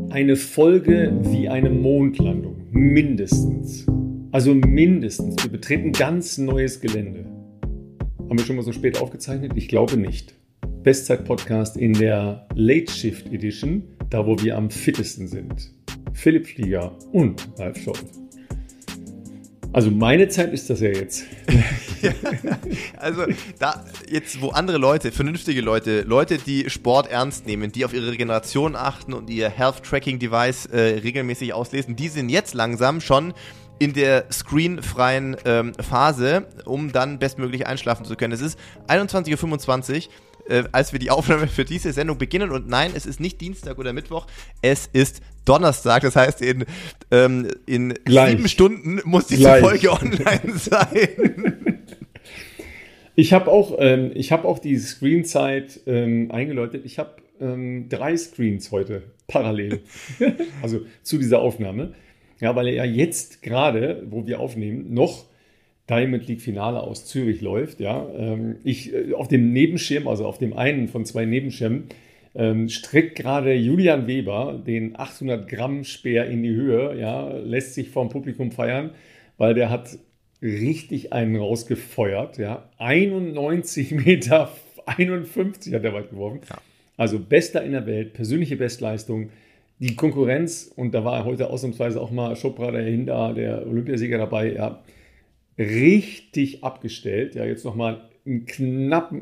eine Folge wie eine Mondlandung. Mindestens. Also mindestens. Wir betreten ganz neues Gelände. Haben wir schon mal so spät aufgezeichnet? Ich glaube nicht. Bestzeit-Podcast in der Late Shift Edition, da wo wir am fittesten sind. Philipp Flieger und Ralf Scholz. Also meine Zeit ist das ja jetzt. Also da jetzt, wo andere Leute, vernünftige Leute, die Sport ernst nehmen, die auf ihre Regeneration achten und ihr Health-Tracking-Device regelmäßig auslesen, die sind jetzt langsam schon in der screenfreien Phase, um dann bestmöglich einschlafen zu können. Es ist 21.25 Uhr. Als wir die Aufnahme für diese Sendung beginnen. Und nein, es ist nicht Dienstag oder Mittwoch, es ist Donnerstag. Das heißt, in 7 Stunden muss diese Folge online sein. Ich habe auch die Screenzeit eingeläutet. Ich habe 3 Screens heute parallel, also zu dieser Aufnahme. Ja, weil ja jetzt gerade, wo wir aufnehmen, noch Diamond League Finale aus Zürich läuft, ja. Ich auf dem Nebenschirm, also auf dem einen von 2 Nebenschirmen, streckt gerade Julian Weber den 800 Gramm Speer in die Höhe, ja, lässt sich vom Publikum feiern, weil der hat richtig einen rausgefeuert, ja. 91,51 Meter hat er weit geworfen. Ja. Also bester in der Welt, persönliche Bestleistung. Die Konkurrenz, und da war heute ausnahmsweise auch mal Chopra dahinter, der Olympiasieger dabei, ja, richtig abgestellt. Ja, jetzt nochmal einen knappen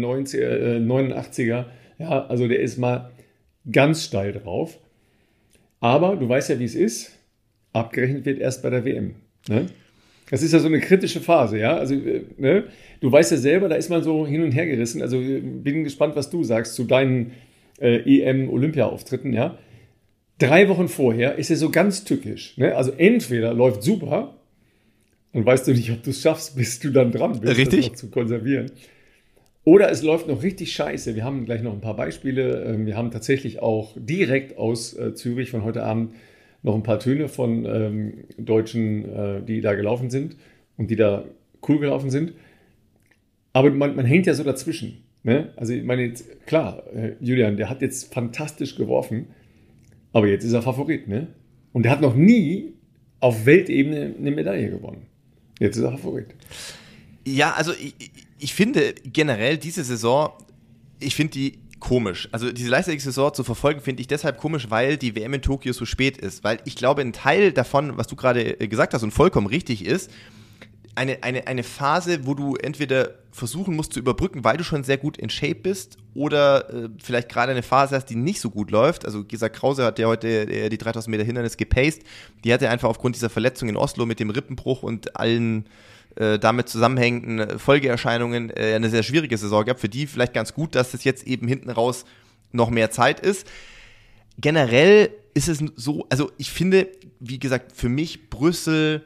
89er. Ja, also der ist mal ganz steil drauf. Aber du weißt ja, wie es ist. Abgerechnet wird erst bei der WM. Ne? Das ist ja so eine kritische Phase. Ja, also ne? Du weißt ja selber, da ist man so hin und her gerissen. Also bin gespannt, was du sagst zu deinen EM-Olympia-Auftritten. Ja, 3 Wochen vorher ist er so ganz tückisch. Ne? Also entweder läuft super, dann weißt du nicht, ob du es schaffst, bis du dann dran bist, richtig, das noch zu konservieren. Oder es läuft noch richtig scheiße. Wir haben gleich noch ein paar Beispiele. Wir haben tatsächlich auch direkt aus Zürich von heute Abend noch ein paar Töne von Deutschen, die da gelaufen sind und die da cool gelaufen sind. Aber man hängt ja so dazwischen. Ne? Also ich meine, jetzt, klar, Julian, der hat jetzt fantastisch geworfen, aber jetzt ist er Favorit. Ne? Und der hat noch nie auf Weltebene eine Medaille gewonnen. Jetzt ist er Favorit. Ja, also ich finde generell diese Saison, ich finde die komisch. Also diese Leichtathletik-Saison zu verfolgen, finde ich deshalb komisch, weil die WM in Tokio so spät ist. Weil ich glaube, ein Teil davon, was du gerade gesagt hast und vollkommen richtig ist, eine Phase, wo du entweder versuchen musst zu überbrücken, weil du schon sehr gut in Shape bist oder vielleicht gerade eine Phase hast, die nicht so gut läuft. Also Gesa Krause hat ja heute die 3000 Meter Hindernis gepaced. Die hatte einfach aufgrund dieser Verletzung in Oslo mit dem Rippenbruch und allen damit zusammenhängenden Folgeerscheinungen eine sehr schwierige Saison gehabt. Für die vielleicht ganz gut, dass es jetzt eben hinten raus noch mehr Zeit ist. Generell ist es so, also ich finde, wie gesagt, für mich Brüssel,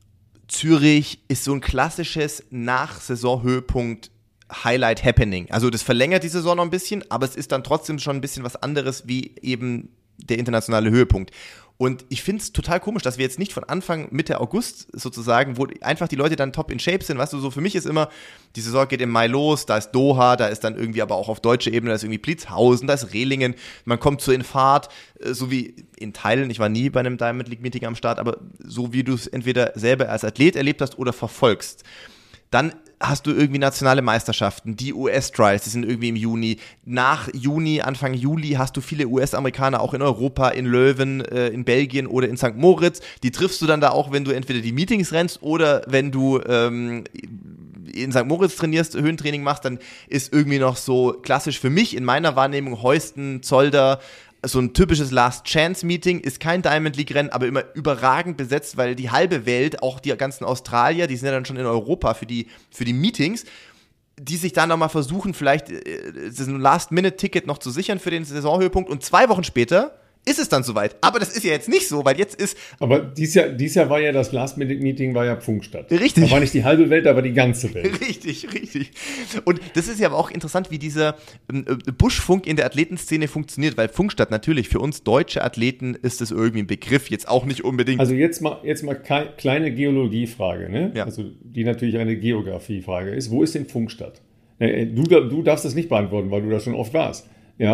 Zürich ist so ein klassisches Nach-Saison-Höhepunkt Highlight Happening. Also das verlängert die Saison noch ein bisschen, aber es ist dann trotzdem schon ein bisschen was anderes wie eben der internationale Höhepunkt. Und ich finde es total komisch, dass wir jetzt nicht von Anfang Mitte August sozusagen, wo einfach die Leute dann top in Shape sind, weißt du, so für mich ist immer, die Saison geht im Mai los, da ist Doha, da ist dann irgendwie aber auch auf deutscher Ebene, da ist irgendwie Blitzhausen, da ist Rehlingen, man kommt so in Fahrt, so wie in Teilen, ich war nie bei einem Diamond League Meeting am Start, aber so wie du es entweder selber als Athlet erlebt hast oder verfolgst. Dann hast du irgendwie nationale Meisterschaften, die US-Trials, die sind irgendwie im Juni. Nach Juni, Anfang Juli hast du viele US-Amerikaner auch in Europa, in Leuven, in Belgien oder in St. Moritz. Die triffst du dann da auch, wenn du entweder die Meetings rennst oder wenn du in St. Moritz trainierst, Höhentraining machst, dann ist irgendwie noch so klassisch für mich in meiner Wahrnehmung Heusden, Zolder, so ein typisches Last-Chance-Meeting, ist kein Diamond-League-Rennen, aber immer überragend besetzt, weil die halbe Welt, auch die ganzen Australier, die sind ja dann schon in Europa für die Meetings, die sich dann nochmal versuchen, vielleicht ein Last-Minute-Ticket noch zu sichern für den Saisonhöhepunkt und 2 Wochen später ist es dann soweit. Aber das ist ja jetzt nicht so, weil jetzt ist... Aber dies Jahr war ja das Last-Minute-Meeting war ja Pfungstadt. Richtig. Da war nicht die halbe Welt, aber die ganze Welt. Richtig. Und das ist ja aber auch interessant, wie dieser Buschfunk in der Athletenszene funktioniert, weil Pfungstadt natürlich für uns deutsche Athleten ist das irgendwie ein Begriff, jetzt auch nicht unbedingt... Also jetzt mal kleine Geologiefrage, ne? Ja. Also die natürlich eine Geografiefrage ist. Wo ist denn Pfungstadt? Du darfst das nicht beantworten, weil du da schon oft warst. Ja.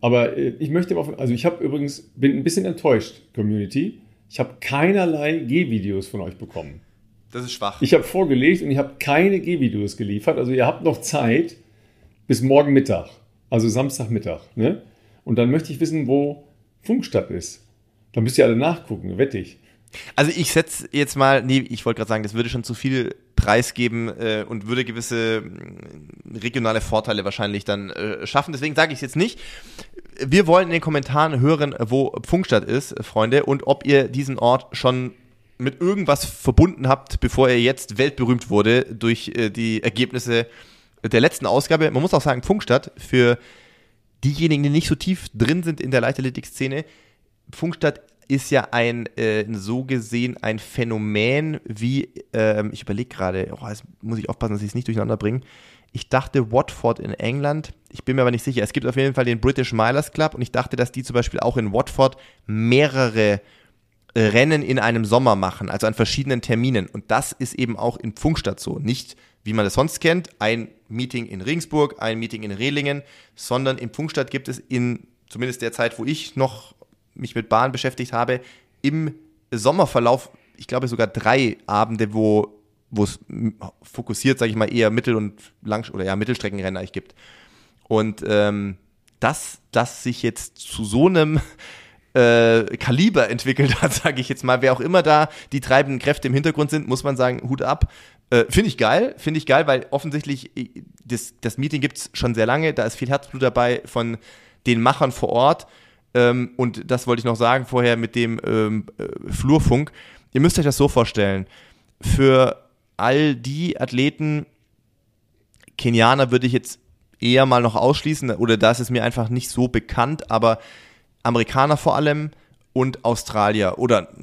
Aber ich möchte mal, also ich bin ein bisschen enttäuscht, Community. Ich habe keinerlei Gehvideos von euch bekommen. Das ist schwach. Ich habe vorgelegt und ich habe keine Gehvideos geliefert. Also ihr habt noch Zeit bis morgen Mittag, also Samstagmittag. Ne? Und dann möchte ich wissen, wo Funkstadt ist. Dann müsst ihr alle nachgucken, wette ich. Also ich setze jetzt mal, ich wollte gerade sagen, das würde schon zu viel preisgeben und würde gewisse regionale Vorteile wahrscheinlich dann schaffen. Deswegen sage ich es jetzt nicht. Wir wollen in den Kommentaren hören, wo Funkstadt ist, Freunde, und ob ihr diesen Ort schon mit irgendwas verbunden habt, bevor er jetzt weltberühmt wurde durch die Ergebnisse der letzten Ausgabe. Man muss auch sagen, Funkstadt, für diejenigen, die nicht so tief drin sind in der Leichtathletik-Szene, Funkstadt ist ja so gesehen ein Phänomen wie, ich überlege gerade, jetzt muss ich aufpassen, dass ich es nicht durcheinander bringe. Ich dachte Watford in England, ich bin mir aber nicht sicher. Es gibt auf jeden Fall den British Milers Club und ich dachte, dass die zum Beispiel auch in Watford mehrere Rennen in einem Sommer machen, also an verschiedenen Terminen. Und das ist eben auch in Funkstadt so. Nicht, wie man das sonst kennt, ein Meeting in Regensburg, ein Meeting in Rehlingen, sondern in Funkstadt gibt es in zumindest der Zeit, wo ich noch mich mit Bahn beschäftigt habe, im Sommerverlauf, ich glaube sogar 3 Abende, wo es fokussiert, sage ich mal, eher Mittel- und Mittelstreckenrennen eigentlich gibt. Und dass sich jetzt zu so einem Kaliber entwickelt hat, sage ich jetzt mal, wer auch immer da die treibenden Kräfte im Hintergrund sind, muss man sagen, Hut ab. Finde ich geil, weil offensichtlich das Meeting gibt's schon sehr lange, da ist viel Herzblut dabei von den Machern vor Ort. Und das wollte ich noch sagen vorher mit dem Flurfunk. Ihr müsst euch das so vorstellen, für all die Athleten, Kenianer würde ich jetzt eher mal noch ausschließen, oder da ist es mir einfach nicht so bekannt, aber Amerikaner vor allem und Australier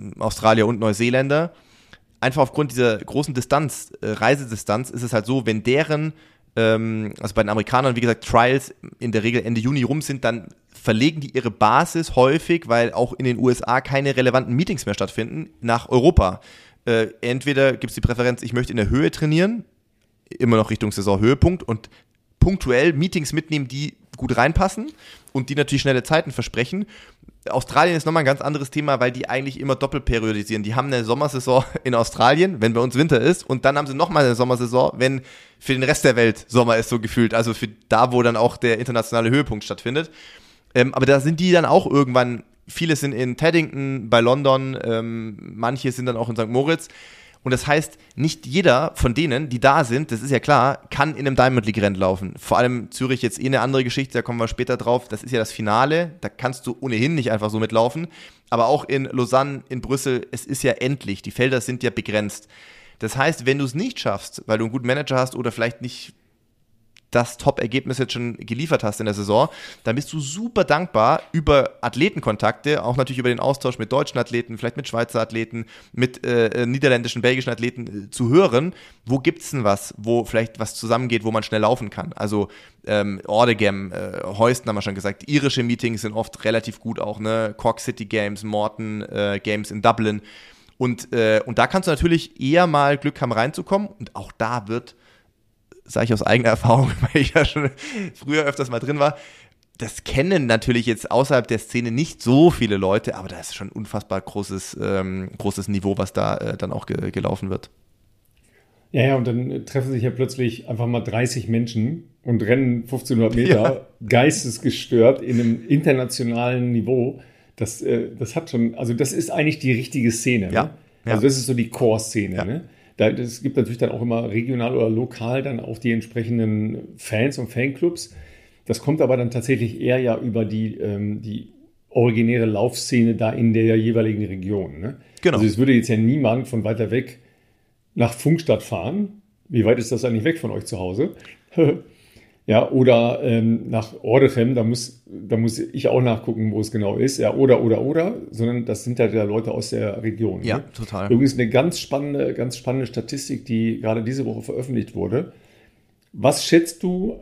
und Neuseeländer, einfach aufgrund dieser großen Distanz, Reisedistanz, ist es halt so, wenn deren, also bei den Amerikanern, wie gesagt, Trials in der Regel Ende Juni rum sind, dann verlegen die ihre Basis häufig, weil auch in den USA keine relevanten Meetings mehr stattfinden, nach Europa. Entweder gibt es die Präferenz, ich möchte in der Höhe trainieren, immer noch Richtung Saisonhöhepunkt, und punktuell Meetings mitnehmen, die gut reinpassen und die natürlich schnelle Zeiten versprechen. Australien ist nochmal ein ganz anderes Thema, weil die eigentlich immer doppelt periodisieren. Die haben eine Sommersaison in Australien, wenn bei uns Winter ist, und dann haben sie nochmal eine Sommersaison, wenn für den Rest der Welt Sommer ist, so gefühlt. Also für da, wo dann auch der internationale Höhepunkt stattfindet. Aber da sind die dann auch irgendwann, viele sind in Teddington, bei London, manche sind dann auch in St. Moritz. Und das heißt, nicht jeder von denen, die da sind, das ist ja klar, kann in einem Diamond League Rennen laufen. Vor allem Zürich jetzt eine andere Geschichte, da kommen wir später drauf. Das ist ja das Finale, da kannst du ohnehin nicht einfach so mitlaufen. Aber auch in Lausanne, in Brüssel, es ist ja endlich, die Felder sind ja begrenzt. Das heißt, wenn du es nicht schaffst, weil du einen guten Manager hast oder vielleicht nicht das Top-Ergebnis jetzt schon geliefert hast in der Saison, dann bist du super dankbar über Athletenkontakte, auch natürlich über den Austausch mit deutschen Athleten, vielleicht mit Schweizer Athleten, mit niederländischen, belgischen Athleten zu hören, wo gibt's denn was, wo vielleicht was zusammengeht, wo man schnell laufen kann. Also Ordegem, Heuston haben wir schon gesagt, irische Meetings sind oft relativ gut auch, ne? Cork City Games, Morton Games in Dublin, und da kannst du natürlich eher mal Glück haben reinzukommen, und auch da wird, sage ich aus eigener Erfahrung, weil ich ja schon früher öfters mal drin war, das kennen natürlich jetzt außerhalb der Szene nicht so viele Leute, aber da ist schon unfassbar großes Niveau, was da dann auch gelaufen wird. Ja, und dann treffen sich ja plötzlich einfach mal 30 Menschen und rennen 1500 Meter, geistesgestört in einem internationalen Niveau. Das hat schon, also das ist eigentlich die richtige Szene. Ja. Ne? Also das ist so die Core-Szene, Ja. ne? Es gibt natürlich dann auch immer regional oder lokal dann auch die entsprechenden Fans und Fanclubs. Das kommt aber dann tatsächlich eher ja über die originäre Laufszene da in der jeweiligen Region. Ne? Genau. Also es würde jetzt ja niemand von weiter weg nach Funkstadt fahren. Wie weit ist das eigentlich weg von euch zu Hause? Ja, oder nach Ordechem, da muss ich auch nachgucken, wo es genau ist. Ja, oder, sondern das sind halt ja Leute aus der Region. Ja, ne? total. Übrigens eine ganz spannende Statistik, die gerade diese Woche veröffentlicht wurde. Was schätzt du,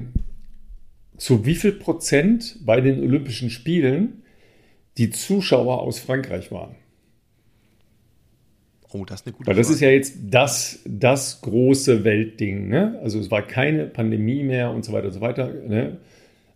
zu wie viel Prozent bei den Olympischen Spielen die Zuschauer aus Frankreich waren? Oh, das ist eine gute Weil das Frage. ist ja jetzt das große Weltding. Ne? Also es war keine Pandemie mehr und so weiter und so weiter. Ne?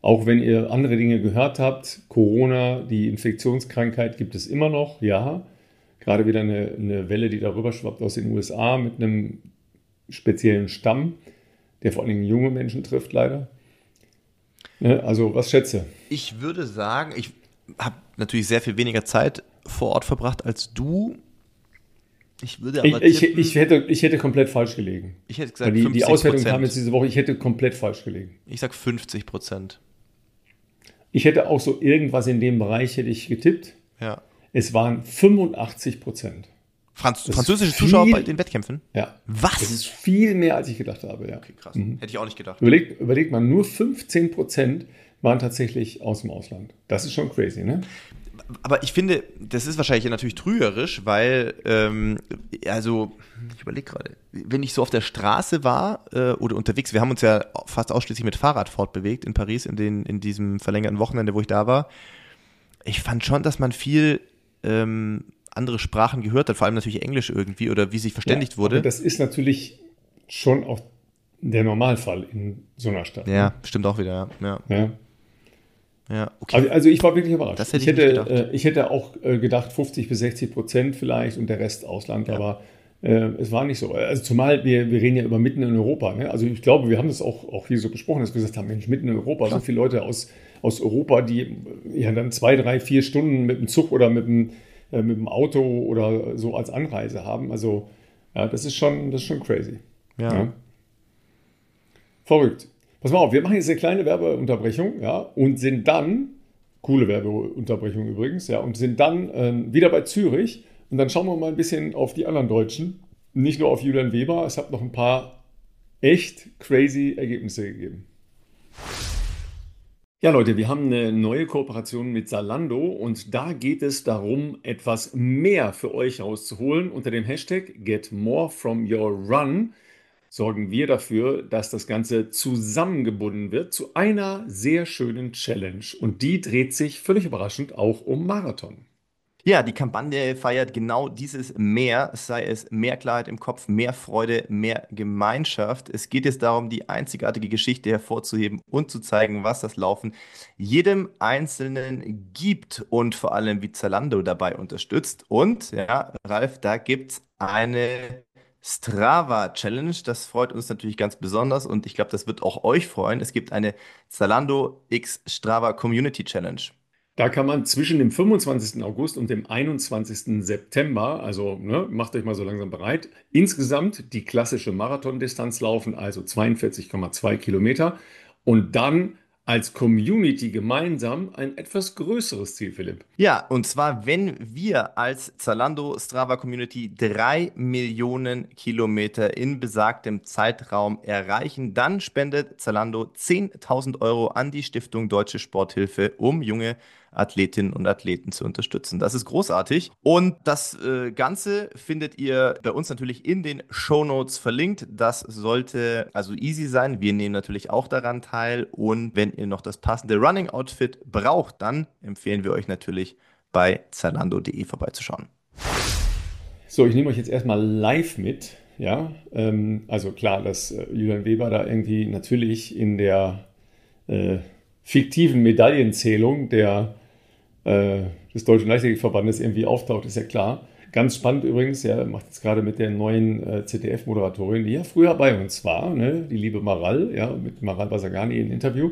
Auch wenn ihr andere Dinge gehört habt, Corona, die Infektionskrankheit gibt es immer noch, ja. Gerade wieder eine Welle, die darüber schwappt aus den USA mit einem speziellen Stamm, der vor allem junge Menschen trifft, leider. Ne, also, was schätze? Ich würde sagen, ich habe natürlich sehr viel weniger Zeit vor Ort verbracht als du. Ich würde aber tippen, Ich hätte komplett falsch gelegen. ich hätte gesagt Weil die Auswertung 50%. kam jetzt diese Woche, ich hätte komplett falsch gelegen. Ich sag 50%. Ich hätte auch so irgendwas in dem Bereich hätte ich getippt. Ja. Es waren 85%. Französische ist Zuschauer viel. bei den Wettkämpfen? Ja. Was? Das ist viel mehr, als ich gedacht habe. Ja. Okay, krass. Hätte ich auch nicht gedacht. Überlegt mal, nur 15% waren tatsächlich aus dem Ausland. Das ist schon crazy, ne? Aber ich finde, das ist wahrscheinlich natürlich trügerisch, weil, also, ich überlege gerade, wenn ich so auf der Straße war oder unterwegs, wir haben uns ja fast ausschließlich mit Fahrrad fortbewegt in Paris, in diesem verlängerten Wochenende, wo ich da war. Ich fand schon, dass man viel andere Sprachen gehört hat, vor allem natürlich Englisch irgendwie oder wie sich verständigt wurde. Aber das ist natürlich schon auch der Normalfall in so einer Stadt. Ja, stimmt auch wieder, ja. Ja, okay. Also ich war wirklich überrascht. Das hätte ich nicht gedacht. Ich hätte auch gedacht 50-60% vielleicht und der Rest Ausland, Ja. aber es war nicht so. Also zumal wir reden ja über mitten in Europa. Ne? Also ich glaube, wir haben das auch hier so besprochen, dass wir gesagt haben, Mensch, mitten in Europa, so viele Leute aus Europa, die ja dann 2, 3, 4 Stunden mit dem Zug oder mit dem Auto oder so als Anreise haben. Also ja, das ist schon crazy. Ja. Verrückt. Pass mal auf, wir machen jetzt eine kleine Werbeunterbrechung, ja, und sind dann, coole Werbeunterbrechung übrigens, ja, und sind dann wieder bei Zürich und dann schauen wir mal ein bisschen auf die anderen Deutschen, nicht nur auf Julian Weber, es hat noch ein paar echt crazy Ergebnisse gegeben. Ja, Leute, wir haben eine neue Kooperation mit Zalando und da geht es darum, etwas mehr für euch rauszuholen. Unter dem Hashtag Get More From Your Run sorgen wir dafür, dass das Ganze zusammengebunden wird zu einer sehr schönen Challenge. Und die dreht sich völlig überraschend auch um Marathon. Ja, die Kampagne feiert genau dieses Mehr, sei es mehr Klarheit im Kopf, mehr Freude, mehr Gemeinschaft. Es geht jetzt darum, die einzigartige Geschichte hervorzuheben und zu zeigen, was das Laufen jedem Einzelnen gibt und vor allem, wie Zalando dabei unterstützt. Und ja, Ralf, da gibt es eine Strava Challenge. Das freut uns natürlich ganz besonders und ich glaube, das wird auch euch freuen. Es gibt eine Zalando X Strava Community Challenge. Da kann man zwischen dem 25. August und dem 21. September, also ne, macht euch mal so langsam bereit, insgesamt die klassische Marathondistanz laufen, also 42,2 Kilometer. Und dann als Community gemeinsam ein etwas größeres Ziel, Philipp. Ja, und zwar, wenn wir als Zalando Strava Community 3 Millionen Kilometer in besagtem Zeitraum erreichen, dann spendet Zalando 10.000 Euro an die Stiftung Deutsche Sporthilfe, um junge Athletinnen und Athleten zu unterstützen. Das ist großartig. Und das Ganze findet ihr bei uns natürlich in den Shownotes verlinkt. Das sollte also easy sein. Wir nehmen natürlich auch daran teil. Und wenn ihr noch das passende Running Outfit braucht, dann empfehlen wir euch natürlich bei zalando.de vorbeizuschauen. So, ich nehme euch jetzt erstmal live mit. Ja, also klar, dass Julian Weber da irgendwie natürlich in der fiktiven Medaillenzählung des Deutschen Leichtathletikverbandes irgendwie auftaucht, ist ja klar. Ganz spannend übrigens, ja, macht jetzt gerade mit der neuen ZDF-Moderatorin, die ja früher bei uns war, ne, die liebe Maral, ja, mit Maral Basagani in Interview.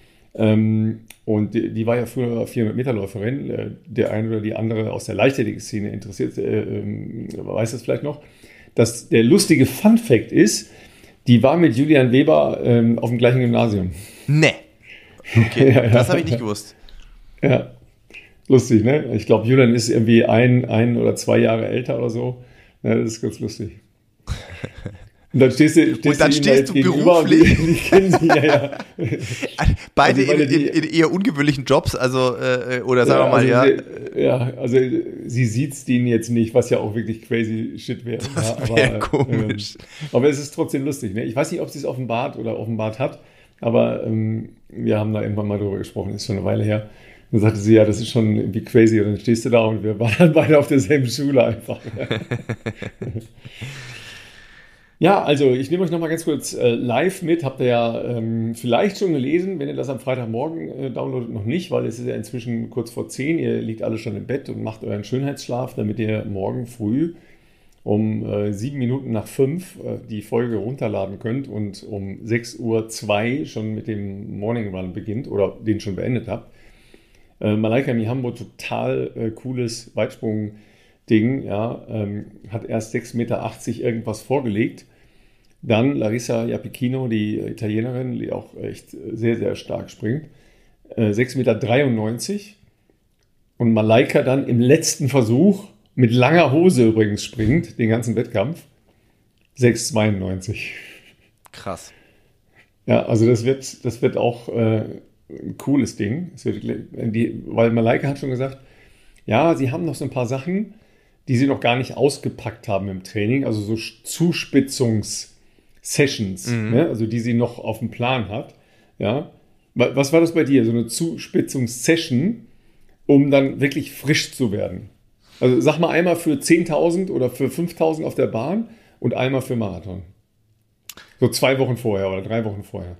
Und die war ja früher 400-Meter-Läuferin. Der eine oder die andere aus der Leichtathletik-Szene interessiert, weiß das vielleicht noch. Dass der lustige Fun-Fact ist, die war mit Julian Weber auf dem gleichen Gymnasium. Nee. Okay, Ja, ja. das habe ich nicht gewusst. Ja, lustig, ne? Ich glaube, Julian ist irgendwie ein oder 2 Jahre älter oder so. Ja, das ist ganz lustig. Und dann stehst du gegenüber und die kennen sie, ja. Beide Also, in eher ungewöhnlichen Jobs, also, oder sagen wir mal, ja. Also sie sieht den jetzt nicht, was ja auch wirklich crazy shit wäre. Das wäre komisch. Aber es ist trotzdem lustig, ne? Ich weiß nicht, ob sie es offenbart hat, aber wir haben da irgendwann mal drüber gesprochen, ist schon eine Weile her. Dann sagte sie, ja, das ist schon irgendwie crazy. Und dann stehst du da und wir waren dann beide auf derselben Schule einfach. Ja, also ich nehme euch nochmal ganz kurz live mit. Habt ihr ja vielleicht schon gelesen, wenn ihr das am Freitagmorgen downloadet, noch nicht, weil es ist ja inzwischen kurz vor 10. Ihr liegt alle schon im Bett und macht euren Schönheitsschlaf, damit ihr morgen früh um 7 Minuten nach 5 die Folge runterladen könnt und um 6:02 Uhr schon mit dem Morning Run beginnt oder den schon beendet habt. Malaika Mihambo, total cooles Weitsprung-Ding, ja, hat erst 6,80 Meter irgendwas vorgelegt. Dann Larissa Japicchino, die Italienerin, die auch echt sehr, sehr stark springt, 6,93 Meter. Und Malaika dann im letzten Versuch mit langer Hose übrigens springt, den ganzen Wettkampf, 6,92. Krass. Ja, also das wird auch ein cooles Ding. Weil Malaika hat schon gesagt, ja, sie haben noch so ein paar Sachen, die sie noch gar nicht ausgepackt haben im Training, also so Zuspitzungs-Sessions, ne? Also die sie noch auf dem Plan hat. Ja. Was war das bei dir? So eine Zuspitzungs-Session, um dann wirklich frisch zu werden? Also sag mal einmal für 10.000 oder für 5.000 auf der Bahn und einmal für Marathon. So 2 Wochen vorher oder 3 Wochen vorher.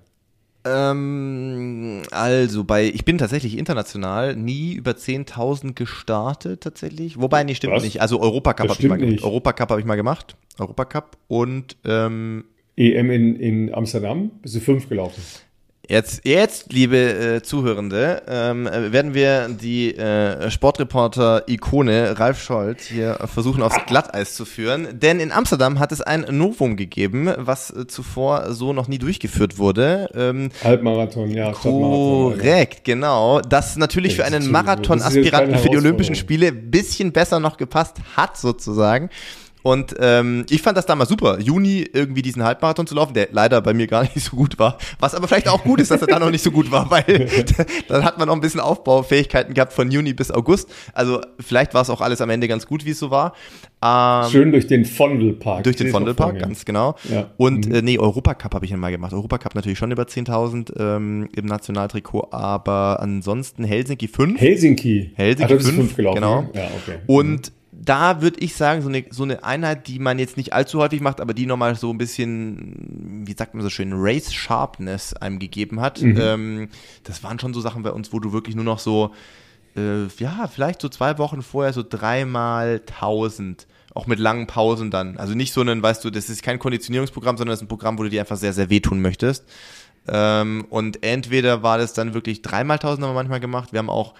Also ich bin tatsächlich international nie über 10.000 gestartet tatsächlich. Wobei, nee, stimmt nicht. Also Europacup habe ich mal gemacht. Europacup habe ich mal gemacht. Europacup und EM in Amsterdam bist du 5 gelaufen. Jetzt, liebe Zuhörende, werden wir die Sportreporter-Ikone Ralf Scholz hier versuchen aufs Glatteis zu führen. Denn in Amsterdam hat es ein Novum gegeben, was zuvor so noch nie durchgeführt wurde. Halbmarathon, ja. Korrekt, genau. Das natürlich für einen Marathon-Aspiranten für die Olympischen Spiele ein bisschen besser noch gepasst hat, sozusagen. Und ich fand das damals super, Juni irgendwie diesen Halbmarathon zu laufen, der leider bei mir gar nicht so gut war. Was aber vielleicht auch gut ist, dass er da noch nicht so gut war, weil dann hat man noch ein bisschen Aufbaufähigkeiten gehabt von Juni bis August. Also vielleicht war es auch alles am Ende ganz gut, wie es so war. Schön durch den Vondelpark. Durch den Vondelpark, ganz genau. Ja. Und Europacup habe ich dann mal gemacht. Europacup natürlich schon über 10.000 im Nationaltrikot, aber ansonsten Helsinki 5. Helsinki 5 gelaufen. Genau. Ja, okay. Und da würde ich sagen, so eine Einheit, die man jetzt nicht allzu häufig macht, aber die nochmal so ein bisschen, wie sagt man so schön, Race Sharpness einem gegeben hat. Das waren schon so Sachen bei uns, wo du wirklich nur noch so, vielleicht so 2 Wochen vorher so 3x1000, auch mit langen Pausen dann. Also nicht so weißt du, das ist kein Konditionierungsprogramm, sondern das ist ein Programm, wo du dir einfach sehr, sehr wehtun möchtest. Und entweder war das dann wirklich 3x1000 haben wir manchmal gemacht. Wir haben auch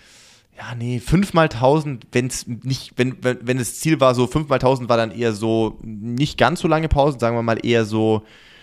5x1000, wenn das Ziel war, so 5x1000 war dann eher so nicht ganz so lange Pausen, sagen wir mal eher so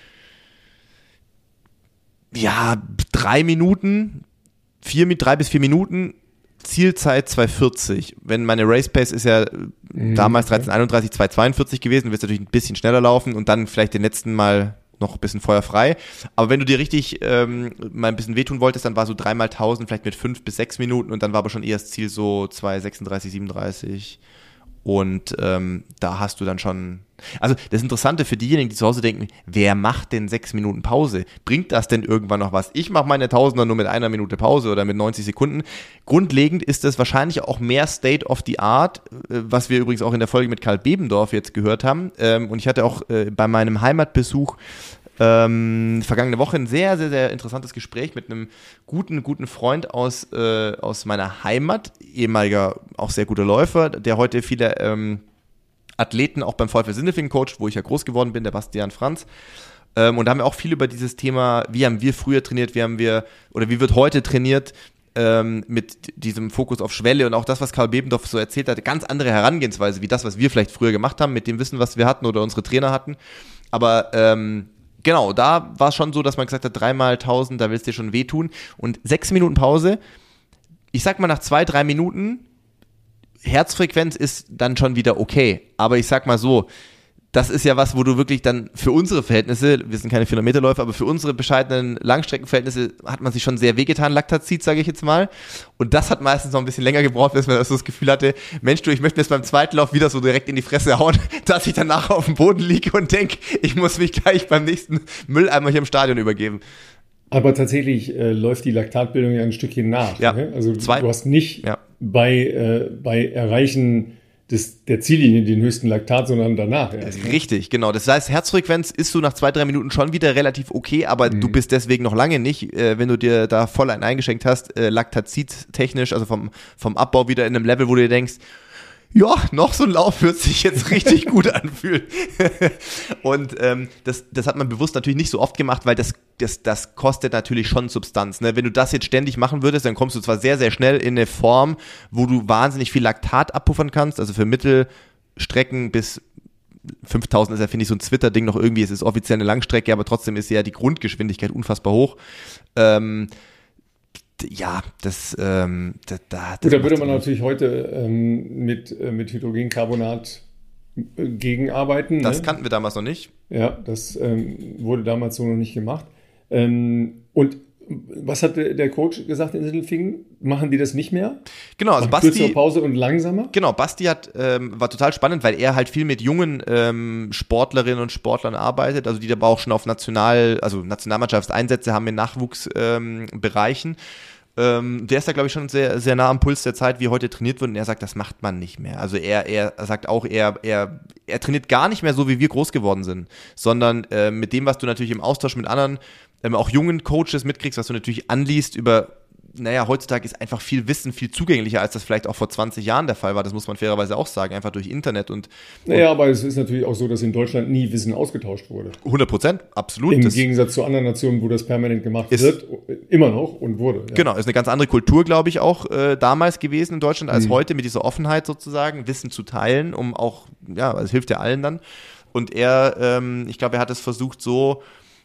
3 Minuten, 3 bis 4 Minuten, Zielzeit 2:40. Wenn meine Race Pace ist ja damals 13:31, 2:42 gewesen, du wirst natürlich ein bisschen schneller laufen und dann vielleicht den letzten Mal noch ein bisschen feuerfrei. Aber wenn du dir richtig mal ein bisschen wehtun wolltest, dann war so 3x1000 vielleicht mit 5 bis 6 Minuten und dann war aber schon eher das Ziel so 2:36, 37. Und da hast du dann schon, also das Interessante für diejenigen, die zu Hause denken, wer macht denn 6 Minuten Pause? Bringt das denn irgendwann noch was? Ich mache meine Tausender nur mit 1 Minute Pause oder mit 90 Sekunden. Grundlegend ist das wahrscheinlich auch mehr State of the Art, was wir übrigens auch in der Folge mit Karl Bebendorf jetzt gehört haben. Und ich hatte auch bei meinem Heimatbesuch vergangene Woche ein sehr, sehr, sehr interessantes Gespräch mit einem guten Freund aus meiner Heimat, ehemaliger, auch sehr guter Läufer, der heute viele Athleten auch beim VfL Sindelfingen coacht, wo ich ja groß geworden bin, der Bastian Franz. Und da haben wir auch viel über dieses Thema, wie haben wir früher trainiert, wie wird heute trainiert, mit diesem Fokus auf Schwelle und auch das, was Karl Bebendorf so erzählt hat, ganz andere Herangehensweise, wie das, was wir vielleicht früher gemacht haben, mit dem Wissen, was wir hatten oder unsere Trainer hatten. Aber genau, da war es schon so, dass man gesagt hat, 3x1000, da willst du dir schon wehtun. Und 6 Minuten Pause, ich sag mal nach 2-3 Minuten, Herzfrequenz ist dann schon wieder okay. Aber ich sag mal so, das ist ja was, wo du wirklich dann für unsere Verhältnisse, wir sind keine 400-Meter-Läufer, aber für unsere bescheidenen Langstreckenverhältnisse hat man sich schon sehr wehgetan, Laktazid, sage ich jetzt mal. Und das hat meistens noch ein bisschen länger gebraucht, bis man so das Gefühl hatte, Mensch, ich möchte mir jetzt beim zweiten Lauf wieder so direkt in die Fresse hauen, dass ich danach auf dem Boden liege und denke, ich muss mich gleich beim nächsten Mülleimer hier im Stadion übergeben. Aber tatsächlich läuft die Laktatbildung ja ein Stückchen nach. Ja. Ne? Also du hast nicht bei Erreichen der Ziellinie den höchsten Laktat, sondern danach. Erst, ne? Richtig, genau. Das heißt, Herzfrequenz ist so nach 2-3 Minuten schon wieder relativ okay, aber du bist deswegen noch lange nicht, wenn du dir da voll einen eingeschenkt hast, Laktazid-technisch, also vom Abbau wieder in einem Level, wo du dir denkst, ja, noch so ein Lauf wird sich jetzt richtig gut anfühlen. Und das hat man bewusst natürlich nicht so oft gemacht, weil das kostet natürlich schon Substanz. Ne? Wenn du das jetzt ständig machen würdest, dann kommst du zwar sehr, sehr schnell in eine Form, wo du wahnsinnig viel Laktat abpuffern kannst, also für Mittelstrecken bis 5000 ist ja, finde ich, so ein Twitter-Ding noch irgendwie, es ist offiziell eine Langstrecke, aber trotzdem ist ja die Grundgeschwindigkeit unfassbar hoch. Ja, da würde man natürlich heute mit Hydrogencarbonat gegenarbeiten. Das ne? kannten wir damals noch nicht. Ja, das wurde damals so noch nicht gemacht. Und was hat der Coach gesagt in Sindelfingen? Machen die das nicht mehr? Genau, also Basti. Kürzere Pause und langsamer? Genau, Basti war total spannend, weil er halt viel mit jungen Sportlerinnen und Sportlern arbeitet, also die aber auch schon auf Nationalmannschaftseinsätze haben in Nachwuchsbereichen. Der ist da, glaube ich, schon sehr, sehr nah am Puls der Zeit, wie heute trainiert wird, und er sagt, das macht man nicht mehr. Also er sagt auch, er trainiert gar nicht mehr so, wie wir groß geworden sind, sondern mit dem, was du natürlich im Austausch mit anderen, auch jungen Coaches mitkriegst, was du natürlich anliest über, heutzutage ist einfach viel Wissen viel zugänglicher, als das vielleicht auch vor 20 Jahren der Fall war. Das muss man fairerweise auch sagen, einfach durch Internet und aber es ist natürlich auch so, dass in Deutschland nie Wissen ausgetauscht wurde. 100%, absolut. Im Gegensatz zu anderen Nationen, wo das permanent gemacht wird, immer noch und wurde. Ja. Genau, ist eine ganz andere Kultur, glaube ich, auch damals gewesen in Deutschland als heute, mit dieser Offenheit sozusagen, Wissen zu teilen, um auch, es hilft ja allen dann. Und ich glaube, er hat es versucht so,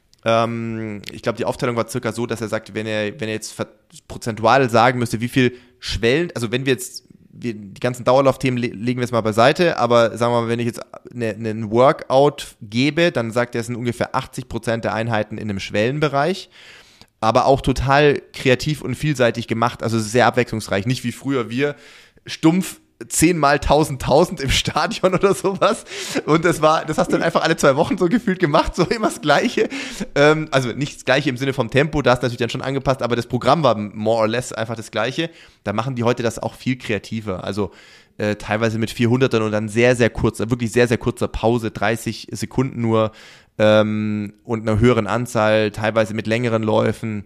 ich glaube, die Aufteilung war circa so, dass er sagt, wenn er jetzt prozentual sagen müsste, wie viel Schwellen, also wenn die ganzen Dauerlaufthemen legen wir jetzt mal beiseite, aber sagen wir mal, wenn ich jetzt einen Workout gebe, dann sagt er, es sind ungefähr 80% der Einheiten in einem Schwellenbereich, aber auch total kreativ und vielseitig gemacht, also sehr abwechslungsreich, nicht wie früher wir stumpf 10 mal 1000 im Stadion oder sowas. Und das hast du dann einfach alle 2 Wochen so gefühlt gemacht, so immer das Gleiche. Also nicht das Gleiche im Sinne vom Tempo, da ist natürlich dann schon angepasst, aber das Programm war more or less einfach das Gleiche. Da machen die heute das auch viel kreativer. Also teilweise mit 400ern und dann sehr, sehr kurzer, wirklich sehr, sehr kurzer Pause, 30 Sekunden nur und einer höheren Anzahl, teilweise mit längeren Läufen.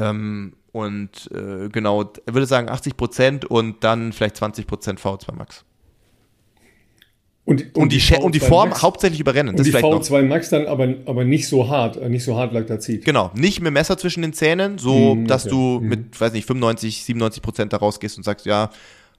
Genau, ich würde sagen 80% und dann vielleicht 20% VO2 Max. Und die Form Max, hauptsächlich über Rennen. Und die VO2 Max dann aber nicht so hart Laktazid. Genau, nicht mit Messer zwischen den Zähnen, so dass du mit, 95-97% da rausgehst und sagst, ja,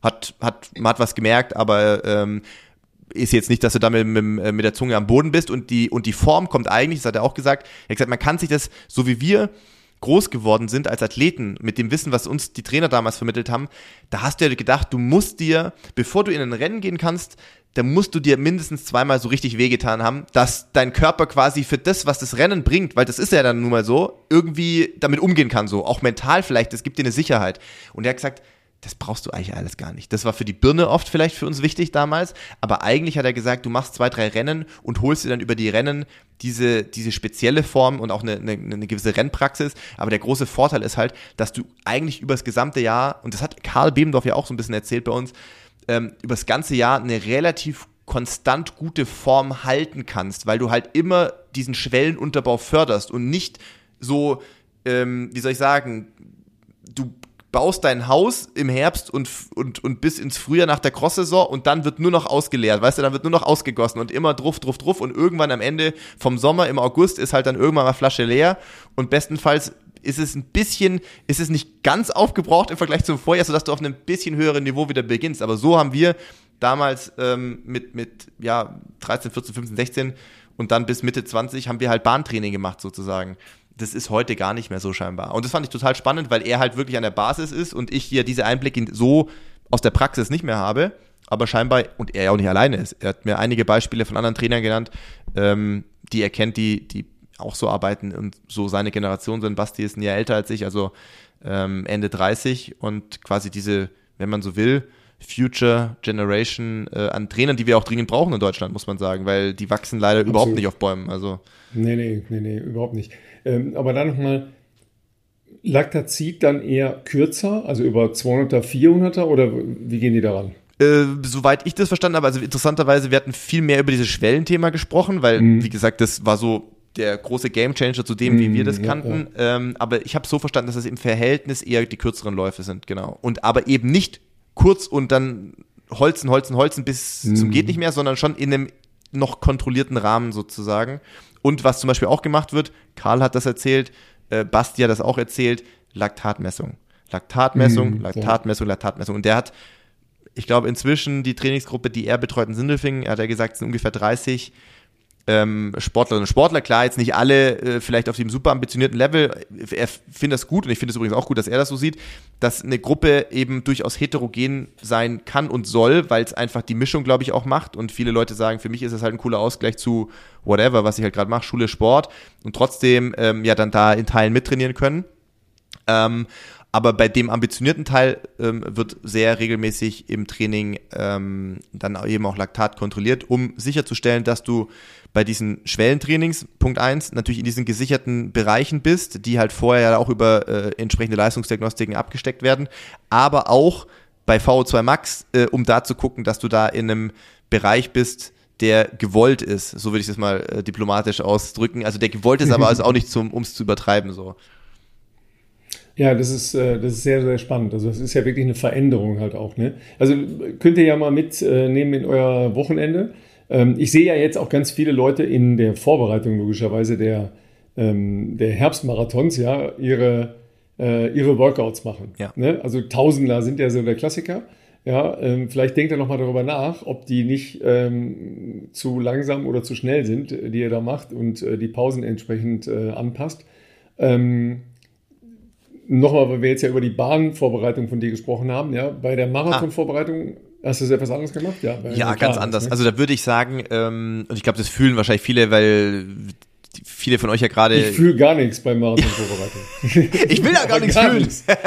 man hat was gemerkt, aber ist jetzt nicht, dass du da mit der Zunge am Boden bist und die Form kommt eigentlich, das hat er auch gesagt, man kann sich das, so wie wir groß geworden sind als Athleten, mit dem Wissen, was uns die Trainer damals vermittelt haben, da hast du ja gedacht, du musst dir, bevor du in ein Rennen gehen kannst, da musst du dir mindestens 2-mal so richtig wehgetan haben, dass dein Körper quasi für das, was das Rennen bringt, weil das ist ja dann nun mal so, irgendwie damit umgehen kann, so, auch mental vielleicht, das gibt dir eine Sicherheit. Und er hat gesagt, das brauchst du eigentlich alles gar nicht. Das war für die Birne oft vielleicht für uns wichtig damals, aber eigentlich hat er gesagt, du machst 2-3 Rennen und holst dir dann über die Rennen diese spezielle Form und auch eine gewisse Rennpraxis, aber der große Vorteil ist halt, dass du eigentlich über das gesamte Jahr, und das hat Karl Bebendorf ja auch so ein bisschen erzählt bei uns, über das ganze Jahr eine relativ konstant gute Form halten kannst, weil du halt immer diesen Schwellenunterbau förderst und nicht so, wie soll ich sagen, du baust dein Haus im Herbst und bis ins Frühjahr nach der Cross-Saison und dann wird nur noch ausgeleert, weißt du, dann wird nur noch ausgegossen und immer druff und irgendwann am Ende vom Sommer im August ist halt dann irgendwann mal Flasche leer und bestenfalls ist es nicht ganz aufgebraucht im Vergleich zum Vorjahr, sodass du auf einem bisschen höheren Niveau wieder beginnst, aber so haben wir damals mit 13, 14, 15, 16 und dann bis Mitte 20 haben wir halt Bahntraining gemacht sozusagen. Das ist heute gar nicht mehr so scheinbar. Und das fand ich total spannend, weil er halt wirklich an der Basis ist und ich hier diese Einblicke so aus der Praxis nicht mehr habe, aber scheinbar, und er ja auch nicht alleine ist. Er hat mir einige Beispiele von anderen Trainern genannt, die er kennt, die auch so arbeiten und so seine Generation sind. Basti ist ein Jahr älter als ich, also Ende 30 und quasi diese, wenn man so will, Future Generation an Trainern, die wir auch dringend brauchen in Deutschland, muss man sagen, weil die wachsen leider überhaupt nicht auf Bäumen. Also. Nee, überhaupt nicht. Aber dann nochmal, Laktazid dann eher kürzer, also über 200er, 400er oder wie gehen die daran? Soweit ich das verstanden habe, also interessanterweise, wir hatten viel mehr über dieses Schwellenthema gesprochen, weil, wie gesagt, das war so der große Gamechanger zu dem, wie wir das kannten. Ja. Aber ich habe so verstanden, dass das im Verhältnis eher die kürzeren Läufe sind, genau. Und aber eben nicht kurz und dann holzen bis zum geht nicht mehr, sondern schon in einem noch kontrollierten Rahmen sozusagen. Und was zum Beispiel auch gemacht wird, Karl hat das erzählt, Basti hat das auch erzählt, Laktatmessung. Laktatmessung. Und der hat, ich glaube, inzwischen die Trainingsgruppe, die er betreut in Sindelfingen, hat er gesagt, es sind ungefähr 30 Sportlerinnen und Sportler. Klar, jetzt nicht alle vielleicht auf dem super ambitionierten Level. Er findet das gut und ich finde es übrigens auch gut, dass er das so sieht, dass eine Gruppe eben durchaus heterogen sein kann und soll, weil es einfach die Mischung, glaube ich, auch macht. Und viele Leute sagen, für mich ist es halt ein cooler Ausgleich zu whatever, was ich halt gerade mache, Schule, Sport und trotzdem dann da in Teilen mittrainieren können. Aber bei dem ambitionierten Teil wird sehr regelmäßig im Training dann eben auch Laktat kontrolliert, um sicherzustellen, dass du bei diesen Schwellentrainings, Punkt 1, natürlich in diesen gesicherten Bereichen bist, die halt vorher ja auch über entsprechende Leistungsdiagnostiken abgesteckt werden, aber auch bei VO2 Max, um da zu gucken, dass du da in einem Bereich bist, der gewollt ist, so würde ich das mal diplomatisch ausdrücken, also der gewollt ist, aber also auch nicht um es zu übertreiben, so. Ja, das ist sehr, sehr spannend. Also das ist ja wirklich eine Veränderung halt auch. Ne? Also könnt ihr ja mal mitnehmen in euer Wochenende. Ich sehe ja jetzt auch ganz viele Leute in der Vorbereitung logischerweise der Herbstmarathons ja ihre Workouts machen. Ja. Ne? Also Tausender sind ja so der Klassiker. Ja, vielleicht denkt ihr nochmal darüber nach, ob die nicht zu langsam oder zu schnell sind, die ihr da macht und die Pausen entsprechend anpasst. Nochmal, weil wir jetzt ja über die Bahnvorbereitung von dir gesprochen haben, ja, bei der Marathonvorbereitung hast du das etwas anderes gemacht? Ja, ganz anders. Ne? Also da würde ich sagen, und ich glaube, das fühlen wahrscheinlich viele, weil viele von euch ja gerade... Ich fühle gar nichts bei Marathonvorbereitung. Ich will da gar nichts fühlen.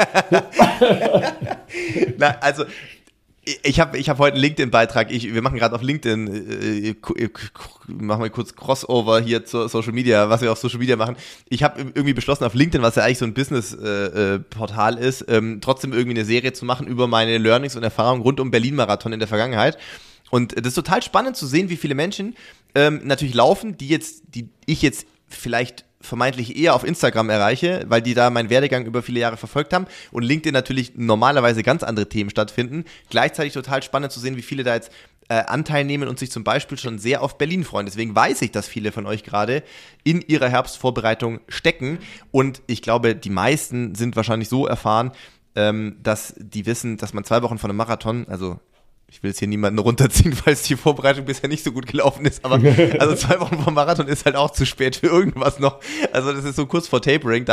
Na, also... Ich hab heute einen LinkedIn-Beitrag. Wir machen gerade auf LinkedIn, machen wir kurz Crossover hier zur Social Media, was wir auf Social Media machen. Ich habe irgendwie beschlossen, auf LinkedIn, was ja eigentlich so ein Business-Portal ist, trotzdem irgendwie eine Serie zu machen über meine Learnings und Erfahrungen rund um Berlin-Marathon in der Vergangenheit. Und das ist total spannend zu sehen, wie viele Menschen natürlich laufen, die ich jetzt vielleicht vermeintlich eher auf Instagram erreiche, weil die da meinen Werdegang über viele Jahre verfolgt haben und LinkedIn natürlich normalerweise ganz andere Themen stattfinden. Gleichzeitig total spannend zu sehen, wie viele da jetzt Anteil nehmen und sich zum Beispiel schon sehr auf Berlin freuen. Deswegen weiß ich, dass viele von euch gerade in ihrer Herbstvorbereitung stecken und ich glaube, die meisten sind wahrscheinlich so erfahren, dass die wissen, dass man 2 Wochen vor einem Marathon, also ich will jetzt hier niemanden runterziehen, falls die Vorbereitung bisher nicht so gut gelaufen ist, aber also 2 Wochen vor Marathon ist halt auch zu spät für irgendwas noch. Also das ist so kurz vor Tapering,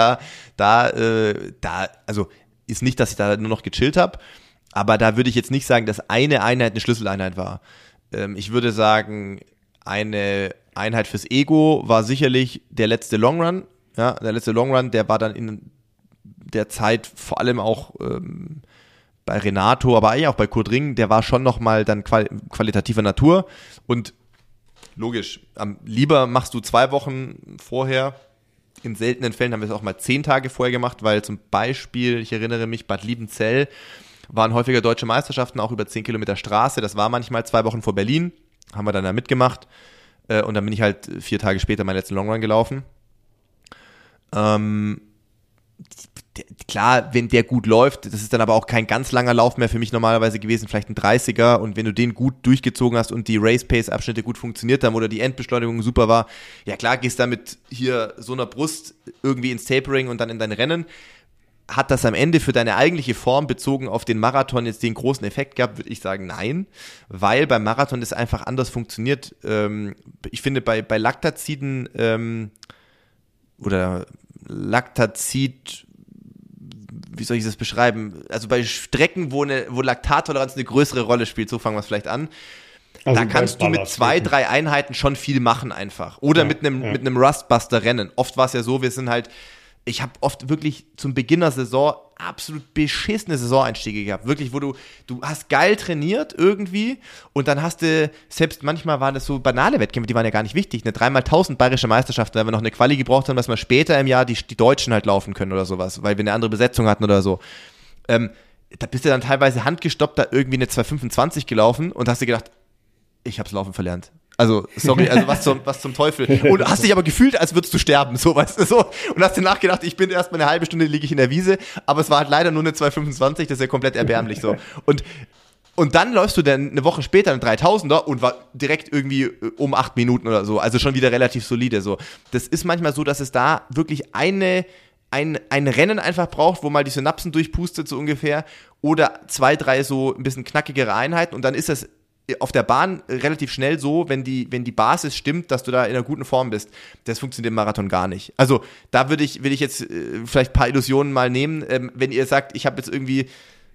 also ist nicht, dass ich da nur noch gechillt habe, aber da würde ich jetzt nicht sagen, dass eine Einheit eine Schlüsseleinheit war. Ich würde sagen, eine Einheit fürs Ego war sicherlich der letzte Longrun. Ja, der letzte Longrun, der war dann in der Zeit vor allem auch bei Renato, aber eigentlich auch bei Kurt Ring, der war schon nochmal dann qualitativer Natur und logisch, lieber machst du 2 Wochen vorher, in seltenen Fällen haben wir es auch mal 10 Tage vorher gemacht, weil zum Beispiel, ich erinnere mich, Bad Liebenzell waren häufiger deutsche Meisterschaften, auch über 10 Kilometer Straße, das war manchmal 2 Wochen vor Berlin, haben wir dann da mitgemacht und dann bin ich halt 4 Tage später meinen letzten Longrun gelaufen. Klar, wenn der gut läuft, das ist dann aber auch kein ganz langer Lauf mehr für mich normalerweise gewesen, vielleicht ein 30er und wenn du den gut durchgezogen hast und die Race-Pace-Abschnitte gut funktioniert haben oder die Endbeschleunigung super war, ja klar, gehst da mit hier so einer Brust irgendwie ins Tapering und dann in dein Rennen. Hat das am Ende für deine eigentliche Form bezogen auf den Marathon jetzt den großen Effekt gehabt, würde ich sagen, nein, weil beim Marathon das einfach anders funktioniert. Ich finde bei Lactaziden oder Lactazid, wie soll ich das beschreiben? Also bei Strecken, wo Laktattoleranz eine größere Rolle spielt, so fangen wir es vielleicht an. Also da kannst du mit 2, 3 Einheiten schon viel machen einfach. Oder mit einem Rustbuster-Rennen. Oft war es ja so, ich habe oft wirklich zum Beginn der Saison absolut beschissene Saisoneinstiege gehabt. Wirklich, wo du hast geil trainiert irgendwie und dann hast du, selbst manchmal waren das so banale Wettkämpfe, die waren ja gar nicht wichtig, eine 3x1000 bayerische Meisterschaft, weil wir noch eine Quali gebraucht haben, dass wir später im Jahr die Deutschen halt laufen können oder sowas, weil wir eine andere Besetzung hatten oder so. da bist du dann teilweise handgestoppt da irgendwie eine 2,25 gelaufen und hast dir gedacht, ich hab's Laufen verlernt. Also, sorry, also was zum Teufel. Und hast dich aber gefühlt, als würdest du sterben, so, weißt du, so. Und hast dir nachgedacht, ich bin erst mal eine halbe Stunde, liege ich in der Wiese, aber es war halt leider nur eine 2,25, das ist ja komplett erbärmlich, so. Und dann läufst du dann eine Woche später einen 3000er und war direkt irgendwie um 8 Minuten oder so, also schon wieder relativ solide, so. Das ist manchmal so, dass es da wirklich ein Rennen einfach braucht, wo mal die Synapsen durchpustet, so ungefähr, oder 2, 3 so ein bisschen knackigere Einheiten und dann ist das auf der Bahn relativ schnell so, wenn die Basis stimmt, dass du da in einer guten Form bist. Das funktioniert im Marathon gar nicht. Also da will ich jetzt vielleicht ein paar Illusionen mal nehmen. Wenn ihr sagt, ich habe jetzt irgendwie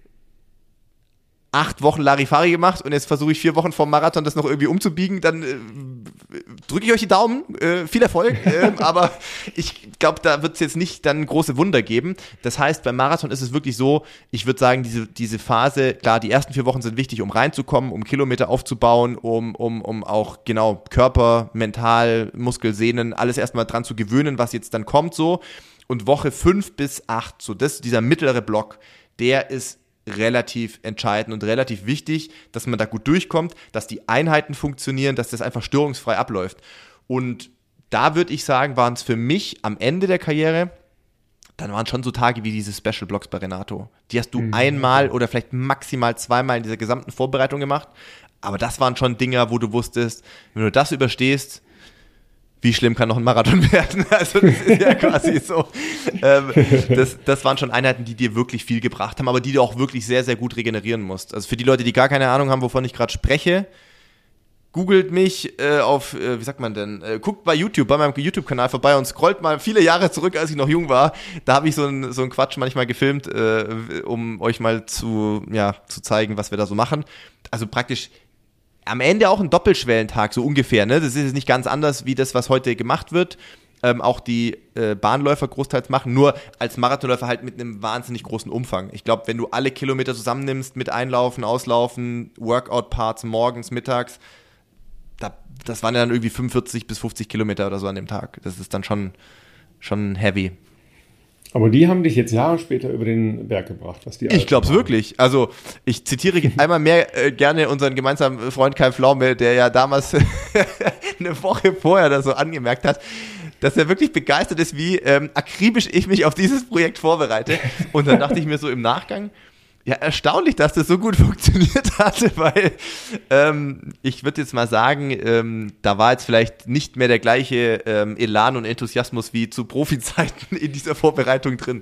8 Wochen Larifari gemacht und jetzt versuche ich 4 Wochen vorm Marathon das noch irgendwie umzubiegen, dann drücke ich euch die Daumen, viel Erfolg, aber ich glaube, da wird es jetzt nicht dann große Wunder geben. Das heißt, beim Marathon ist es wirklich so, ich würde sagen, diese Phase, klar, die ersten 4 Wochen sind wichtig, um reinzukommen, um Kilometer aufzubauen, um auch genau Körper, Mental, Muskel, Sehnen, alles erstmal dran zu gewöhnen, was jetzt dann kommt so. Und Woche 5 bis 8, so dieser mittlere Block, der ist relativ entscheidend und relativ wichtig, dass man da gut durchkommt, dass die Einheiten funktionieren, dass das einfach störungsfrei abläuft. Und da würde ich sagen, waren es für mich am Ende der Karriere, dann waren es schon so Tage wie diese Special Blocks bei Renato. Die hast du einmal oder vielleicht maximal 2-mal in dieser gesamten Vorbereitung gemacht, aber das waren schon Dinger, wo du wusstest, wenn du das überstehst, wie schlimm kann noch ein Marathon werden? Also das ist ja quasi so. Das waren schon Einheiten, die dir wirklich viel gebracht haben, aber die du auch wirklich sehr, sehr gut regenerieren musst. Also für die Leute, die gar keine Ahnung haben, wovon ich gerade spreche, googelt mich auf, wie sagt man denn, guckt bei YouTube, bei meinem YouTube-Kanal vorbei und scrollt mal viele Jahre zurück, als ich noch jung war. Da habe ich so einen Quatsch manchmal gefilmt, um euch mal zu zeigen, was wir da so machen. Also praktisch am Ende auch ein Doppelschwellentag, so ungefähr, ne? Das ist jetzt nicht ganz anders wie das, was heute gemacht wird. Auch die Bahnläufer großteils machen, nur als Marathonläufer halt mit einem wahnsinnig großen Umfang. Ich glaube, wenn du alle Kilometer zusammennimmst mit Einlaufen, Auslaufen, Workout-Parts morgens, mittags, das waren ja dann irgendwie 45 bis 50 Kilometer oder so an dem Tag. Das ist dann schon heavy. Aber die haben dich jetzt Jahre später über den Berg gebracht, was die Ich glaube es wirklich. Also ich zitiere einmal mehr gerne unseren gemeinsamen Freund Kai Pflaume, der ja damals eine Woche vorher das so angemerkt hat, dass er wirklich begeistert ist, wie akribisch ich mich auf dieses Projekt vorbereite. Und dann dachte ich mir so im Nachgang, ja, erstaunlich, dass das so gut funktioniert hatte, weil ich würde jetzt mal sagen, da war jetzt vielleicht nicht mehr der gleiche Elan und Enthusiasmus wie zu Profizeiten in dieser Vorbereitung drin.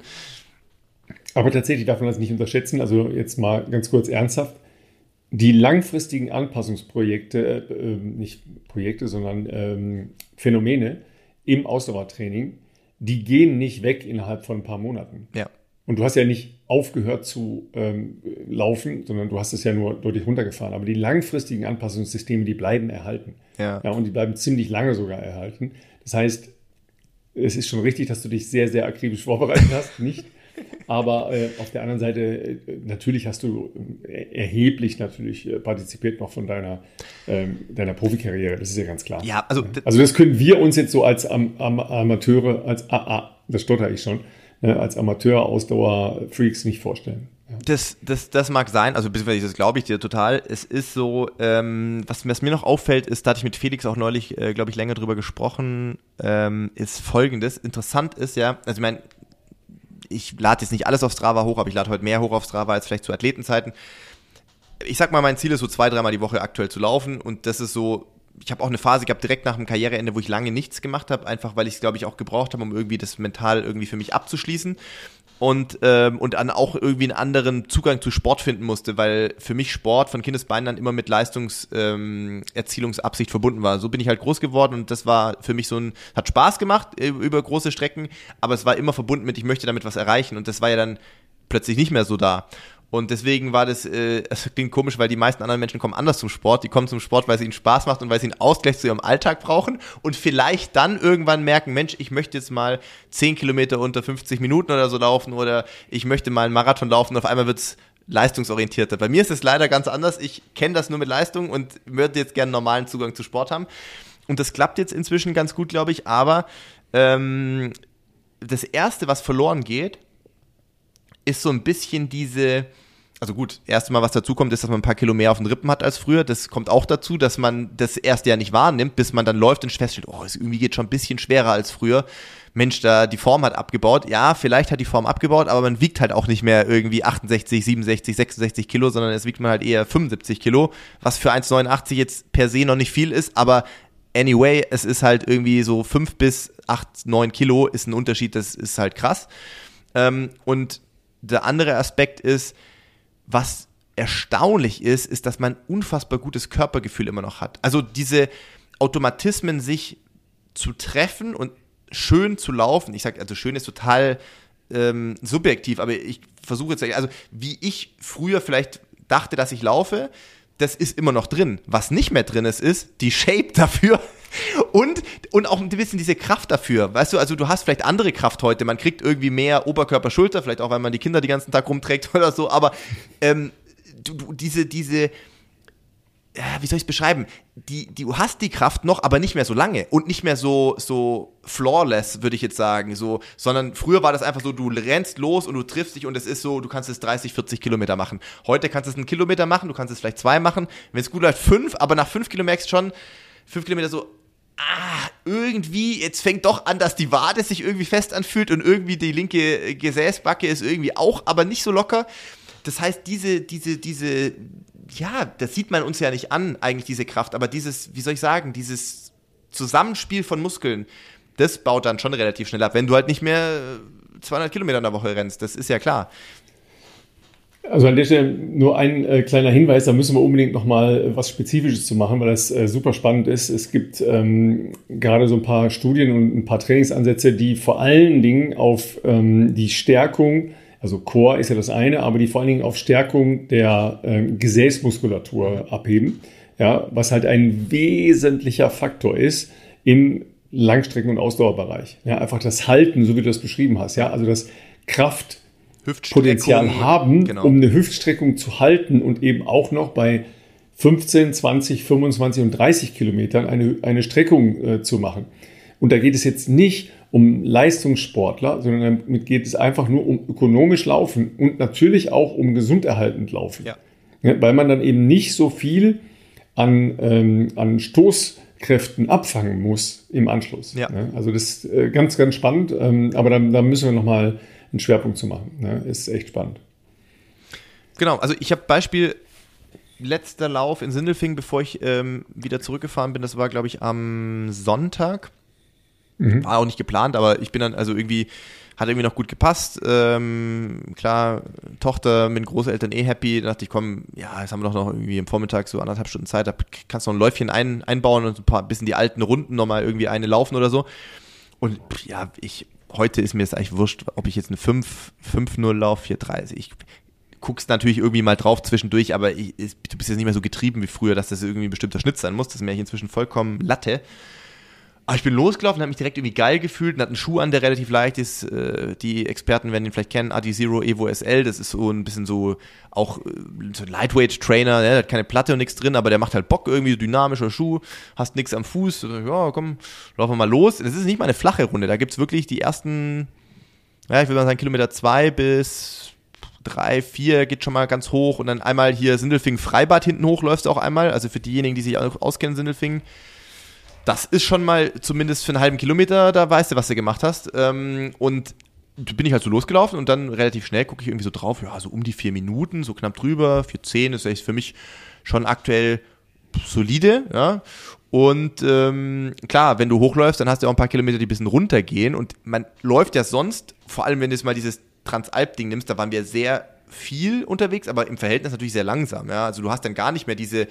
Aber tatsächlich darf man das nicht unterschätzen, also jetzt mal ganz kurz ernsthaft, die langfristigen Anpassungsprojekte, nicht Projekte, sondern Phänomene im Ausdauertraining, die gehen nicht weg innerhalb von ein paar Monaten. Ja. Und du hast ja nicht aufgehört zu laufen, sondern du hast es ja nur deutlich runtergefahren. Aber die langfristigen Anpassungssysteme, die bleiben erhalten. Ja. Ja, und die bleiben ziemlich lange sogar erhalten. Das heißt, es ist schon richtig, dass du dich sehr, sehr akribisch vorbereitet hast, nicht? Aber auf der anderen Seite, natürlich hast du erheblich partizipiert noch von deiner Profikarriere. Das ist ja ganz klar. Ja, also das können wir uns jetzt so als Amateure, das stotter ich schon, als Amateur-Ausdauer-Freaks nicht vorstellen. Ja. Das mag sein, also beziehungsweise das glaube ich dir total. Es ist so, was mir noch auffällt, ist, da hatte ich mit Felix auch neulich, glaube ich, länger drüber gesprochen, ist Folgendes. Interessant ist ja, also ich meine, ich lade jetzt nicht alles auf Strava hoch, aber ich lade heute mehr hoch auf Strava als vielleicht zu Athletenzeiten. Ich sag mal, mein Ziel ist so 2-3 Mal die Woche aktuell zu laufen und das ist so, ich habe auch eine Phase gehabt, direkt nach dem Karriereende, wo ich lange nichts gemacht habe, einfach weil ich es, glaube ich, auch gebraucht habe, um irgendwie das mental irgendwie für mich abzuschließen und dann auch irgendwie einen anderen Zugang zu Sport finden musste, weil für mich Sport von Kindesbeinen an immer mit Leistungserzielungsabsicht verbunden war. So bin ich halt groß geworden und das war für mich hat Spaß gemacht über große Strecken, aber es war immer verbunden mit, ich möchte damit was erreichen und das war ja dann plötzlich nicht mehr so da. Und deswegen war das, es klingt komisch, weil die meisten anderen Menschen kommen anders zum Sport. Die kommen zum Sport, weil es ihnen Spaß macht und weil sie einen Ausgleich zu ihrem Alltag brauchen und vielleicht dann irgendwann merken, Mensch, ich möchte jetzt mal 10 Kilometer unter 50 Minuten oder so laufen oder ich möchte mal einen Marathon laufen und auf einmal wird's leistungsorientierter. Bei mir ist es leider ganz anders. Ich kenne das nur mit Leistung und würde jetzt gerne einen normalen Zugang zu Sport haben. Und das klappt jetzt inzwischen ganz gut, glaube ich. Aber das Erste, was verloren geht, ist so ein bisschen diese Also gut, erste Mal, was dazu kommt, ist, dass man ein paar Kilo mehr auf den Rippen hat als früher. Das kommt auch dazu, dass man das erste Jahr nicht wahrnimmt, bis man dann läuft und feststellt, es irgendwie geht schon ein bisschen schwerer als früher. Mensch, da die Form hat abgebaut. Ja, vielleicht hat die Form abgebaut, aber man wiegt halt auch nicht mehr irgendwie 68, 67, 66 Kilo, sondern es wiegt man halt eher 75 Kilo, was für 1,89 jetzt per se noch nicht viel ist, aber anyway, es ist halt irgendwie so 5 bis 8, 9 Kilo ist ein Unterschied, das ist halt krass. Und der andere Aspekt ist, was erstaunlich ist, dass man unfassbar gutes Körpergefühl immer noch hat. Also diese Automatismen, sich zu treffen und schön zu laufen. Ich sage, also schön ist total subjektiv, aber ich versuche jetzt, also wie ich früher vielleicht dachte, dass ich laufe, das ist immer noch drin. Was nicht mehr drin ist die Shape dafür und auch ein bisschen diese Kraft dafür. Weißt du, also du hast vielleicht andere Kraft heute, man kriegt irgendwie mehr Oberkörper, Schulter, vielleicht auch, weil man die Kinder den ganzen Tag rumträgt oder so, aber diese wie soll ich es beschreiben? Du hast die Kraft noch, aber nicht mehr so lange und nicht mehr so flawless, würde ich jetzt sagen, so, sondern früher war das einfach so, du rennst los und du triffst dich und es ist so, du kannst es 30, 40 Kilometer machen. Heute kannst du es 1 Kilometer machen, du kannst es vielleicht 2 machen, wenn es gut läuft 5, aber nach 5 Kilometern merkst du schon, 5 Kilometer so, irgendwie, jetzt fängt doch an, dass die Wade sich irgendwie fest anfühlt und irgendwie die linke Gesäßbacke ist irgendwie auch, aber nicht so locker. Das heißt, ja, das sieht man uns ja nicht an, eigentlich diese Kraft, aber dieses, wie soll ich sagen, dieses Zusammenspiel von Muskeln, das baut dann schon relativ schnell ab, wenn du halt nicht mehr 200 Kilometer in der Woche rennst, das ist ja klar. Also an der Stelle nur ein kleiner Hinweis, da müssen wir unbedingt nochmal was Spezifisches zu machen, weil das super spannend ist. Es gibt gerade so ein paar Studien und ein paar Trainingsansätze, die vor allen Dingen auf die Stärkung, also Core ist ja das eine, aber die vor allen Dingen auf Stärkung der Gesäßmuskulatur abheben, ja, was halt ein wesentlicher Faktor ist im Langstrecken- und Ausdauerbereich. Ja, einfach das Halten, so wie du das beschrieben hast, ja, also das Kraftpotenzial haben, genau, um eine Hüftstreckung zu halten und eben auch noch bei 15, 20, 25 und 30 Kilometern eine Streckung zu machen. Und da geht es jetzt nicht um Leistungssportler, sondern damit geht es einfach nur um ökonomisch Laufen und natürlich auch um gesunderhaltend Laufen. Ja. Ja, weil man dann eben nicht so viel an Stoßkräften abfangen muss im Anschluss. Ja. Ja, also das ist ganz, ganz spannend, aber da müssen wir nochmal einen Schwerpunkt zu machen. Ja, ist echt spannend. Genau, also ich habe Beispiel letzter Lauf in Sindelfingen, bevor ich wieder zurückgefahren bin, das war, glaube ich, am Sonntag. War auch nicht geplant, aber ich bin dann also hat irgendwie noch gut gepasst. Klar, Tochter mit Großeltern happy. Da dachte ich, komm, ja, jetzt haben wir doch noch irgendwie im Vormittag so 1,5 Stunden Zeit, da kannst du noch ein Läufchen einbauen und ein bisschen die alten Runden nochmal irgendwie eine laufen oder so. Und ja, heute ist mir das eigentlich wurscht, ob ich jetzt eine 5:0 laufe, 4:30. Ich guckst natürlich irgendwie mal drauf zwischendurch, aber du bist jetzt nicht mehr so getrieben wie früher, dass das irgendwie ein bestimmter Schnitt sein muss. Das ist mir inzwischen vollkommen Latte. Aber ich bin losgelaufen, habe mich direkt irgendwie geil gefühlt und hatte einen Schuh an, der relativ leicht ist. Die Experten werden ihn vielleicht kennen, Adizero Evo SL. Das ist so ein bisschen so auch so ein Lightweight-Trainer, der hat keine Platte und nichts drin, aber der macht halt Bock, irgendwie dynamischer Schuh, hast nichts am Fuß. Ja, komm, laufen wir mal los. Das ist nicht mal eine flache Runde, da gibt's wirklich die ersten, ja, ich würde mal sagen Kilometer 2 bis 3, 4 geht schon mal ganz hoch und dann einmal hier Sindelfingen Freibad hinten hoch läufst du auch einmal. Also für diejenigen, die sich auch auskennen, Sindelfingen, das ist schon mal zumindest für einen halben Kilometer, da weißt du, was du gemacht hast. Und bin ich halt so losgelaufen und dann relativ schnell gucke ich irgendwie so drauf, ja, so um die 4 Minuten, so knapp drüber, 4:10 ist echt für mich schon aktuell solide, ja. Und klar, wenn du hochläufst, dann hast du auch ein paar Kilometer, die ein bisschen runtergehen und man läuft ja sonst, vor allem wenn du jetzt mal dieses Transalp-Ding nimmst, da waren wir sehr viel unterwegs, aber im Verhältnis natürlich sehr langsam, ja. Also du hast dann gar nicht mehr diese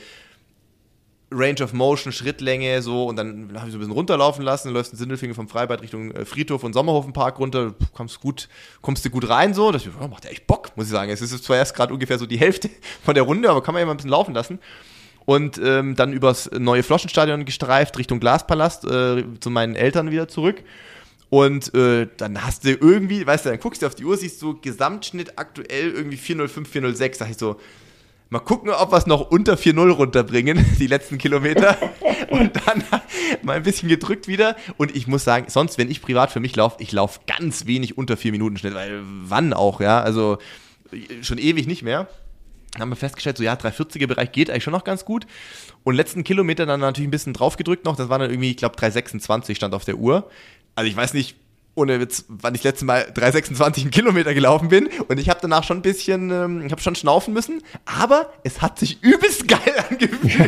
Range of Motion, Schrittlänge, so, und dann habe ich so ein bisschen runterlaufen lassen, läufst in Sindelfingen vom Freibad Richtung Friedhof und Sommerhofenpark runter, kommst du gut rein, so, das macht ja echt Bock, muss ich sagen. Es ist zwar erst gerade ungefähr so die Hälfte von der Runde, aber kann man ja mal ein bisschen laufen lassen. Und dann übers neue Floschenstadion gestreift, Richtung Glaspalast, zu meinen Eltern wieder zurück. Und dann hast du irgendwie, weißt du, dann guckst du auf die Uhr, siehst du Gesamtschnitt aktuell irgendwie 4:05, 4:06, sag ich so, mal gucken, ob wir es noch unter 4:0 runterbringen, die letzten Kilometer. Und dann mal ein bisschen gedrückt wieder. Und ich muss sagen, sonst, wenn ich privat für mich laufe, ich laufe ganz wenig unter 4 Minuten Schnitt, weil wann auch, ja, also schon ewig nicht mehr. haben wir festgestellt, so ja, 340er-Bereich geht eigentlich schon noch ganz gut. Und letzten Kilometer dann natürlich ein bisschen draufgedrückt noch. Das war dann irgendwie, ich glaube, 3,26 stand auf der Uhr. Also ich weiß nicht, ohne Witz, wann ich das letzte Mal 3,26 einen Kilometer gelaufen bin. Und ich habe danach schon ein bisschen, ich habe schon schnaufen müssen. Aber es hat sich übelst geil angefühlt.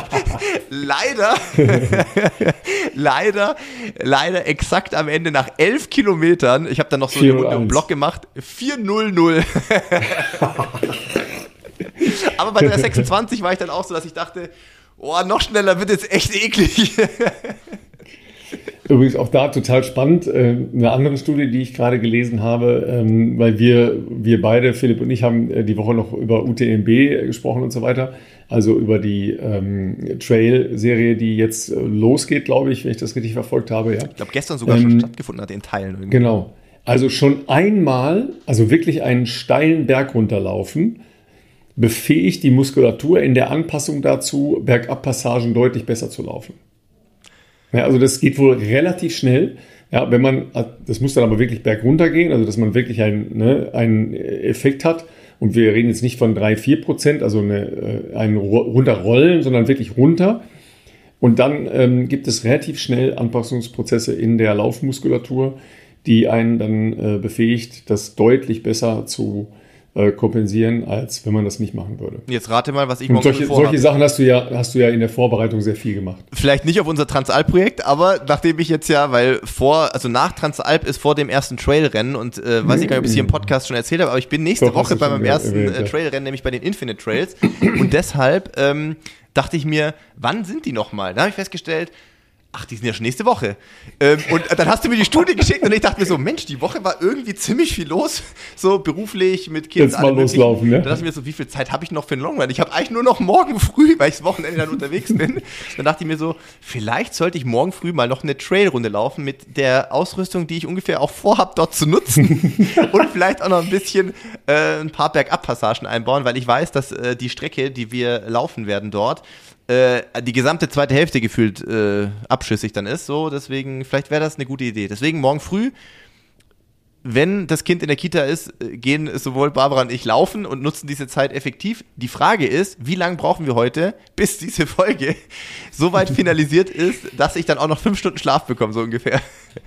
leider exakt am Ende nach 11 Kilometern. Ich habe dann noch so eine Runde im Block gemacht. 4:00. Aber bei 3,26 war ich dann auch so, dass ich dachte, oh, noch schneller wird jetzt echt eklig. Übrigens auch da total spannend, eine andere Studie, die ich gerade gelesen habe, weil wir beide, Philipp und ich, haben die Woche noch über UTMB gesprochen und so weiter, also über die Trail-Serie, die jetzt losgeht, glaube ich, wenn ich das richtig verfolgt habe. Ja. Ich glaube, gestern sogar schon stattgefunden hat in Teilen. Irgendwie. Genau, also schon einmal, also wirklich einen steilen Berg runterlaufen, befähigt die Muskulatur in der Anpassung dazu, Bergabpassagen deutlich besser zu laufen. Ja, also das geht wohl relativ schnell. Ja, wenn man, das muss dann aber wirklich bergunter gehen, also dass man wirklich einen Effekt hat. Und wir reden jetzt nicht von 3-4%, also ein runterrollen, sondern wirklich runter. Und dann gibt es relativ schnell Anpassungsprozesse in der Laufmuskulatur, die einen dann befähigt, das deutlich besser zu kompensieren, als wenn man das nicht machen würde. Jetzt rate mal, was ich morgen vorhabe. Solche Sachen hast du ja in der Vorbereitung sehr viel gemacht. Vielleicht nicht auf unser Transalp-Projekt, aber nachdem ich jetzt ja, nach Transalp ist vor dem ersten Trailrennen und weiß ich gar nicht, ob ich es hier im Podcast schon erzählt habe, aber ich bin nächste Woche bei meinem ersten Trailrennen, nämlich bei den Infinite Trails und deshalb dachte ich mir, wann sind die nochmal? Da habe ich festgestellt, ach, die sind ja schon nächste Woche. Und dann hast du mir die Studie geschickt und ich dachte mir so, Mensch, die Woche war irgendwie ziemlich viel los, so beruflich, mit Kids. Jetzt mal loslaufen, ne? Dann dachte ich mir so, wie viel Zeit habe ich noch für einen Longrun? Ich habe eigentlich nur noch morgen früh, weil ich das Wochenende dann unterwegs bin. Dann dachte ich mir so, vielleicht sollte ich morgen früh mal noch eine Trailrunde laufen mit der Ausrüstung, die ich ungefähr auch vorhabe, dort zu nutzen. Und vielleicht auch noch ein bisschen ein paar Bergabpassagen einbauen, weil ich weiß, dass die Strecke, die wir laufen werden dort, die gesamte zweite Hälfte gefühlt abschüssig dann ist. So, deswegen, vielleicht wäre das eine gute Idee. Deswegen morgen früh, wenn das Kind in der Kita ist, gehen sowohl Barbara und ich laufen und nutzen diese Zeit effektiv. Die Frage ist, wie lange brauchen wir heute, bis diese Folge so weit finalisiert ist, dass ich dann auch noch 5 Stunden Schlaf bekomme, so ungefähr.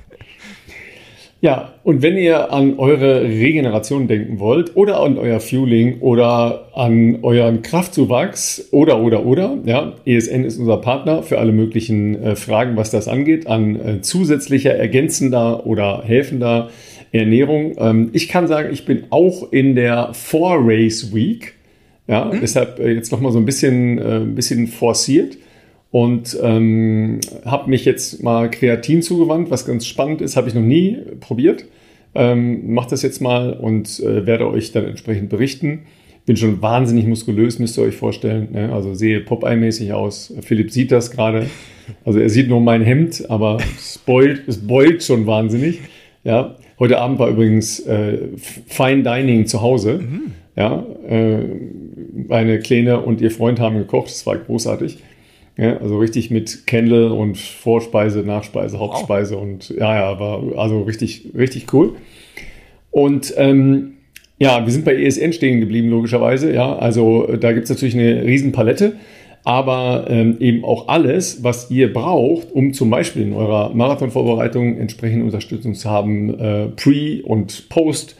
Ja, und wenn ihr an eure Regeneration denken wollt oder an euer Fueling oder an euren Kraftzuwachs oder, ja, ESN ist unser Partner für alle möglichen Fragen, was das angeht, an zusätzlicher, ergänzender oder helfender Ernährung. Ich kann sagen, ich bin auch in der Four-Race Week, ja, deshalb jetzt nochmal so ein bisschen forciert. Und habe mich jetzt mal Kreatin zugewandt, was ganz spannend ist, habe ich noch nie probiert. Mach das jetzt mal und werde euch dann entsprechend berichten. Bin schon wahnsinnig muskulös, müsst ihr euch vorstellen. Ne? Also sehe Popeye-mäßig aus. Philipp sieht das gerade. Also er sieht nur mein Hemd, aber es beult schon wahnsinnig. Ja. Heute Abend war übrigens Fine Dining zu Hause. Ja. Meine Kleine und ihr Freund haben gekocht, das war großartig. Ja, also richtig mit Candle und Vorspeise, Nachspeise, Hauptspeise und ja, war also richtig, richtig cool. Und wir sind bei ESN stehen geblieben, logischerweise. Ja, also da gibt es natürlich eine Riesenpalette, aber eben auch alles, was ihr braucht, um zum Beispiel in eurer Marathonvorbereitung entsprechende Unterstützung zu haben, Pre- und Post-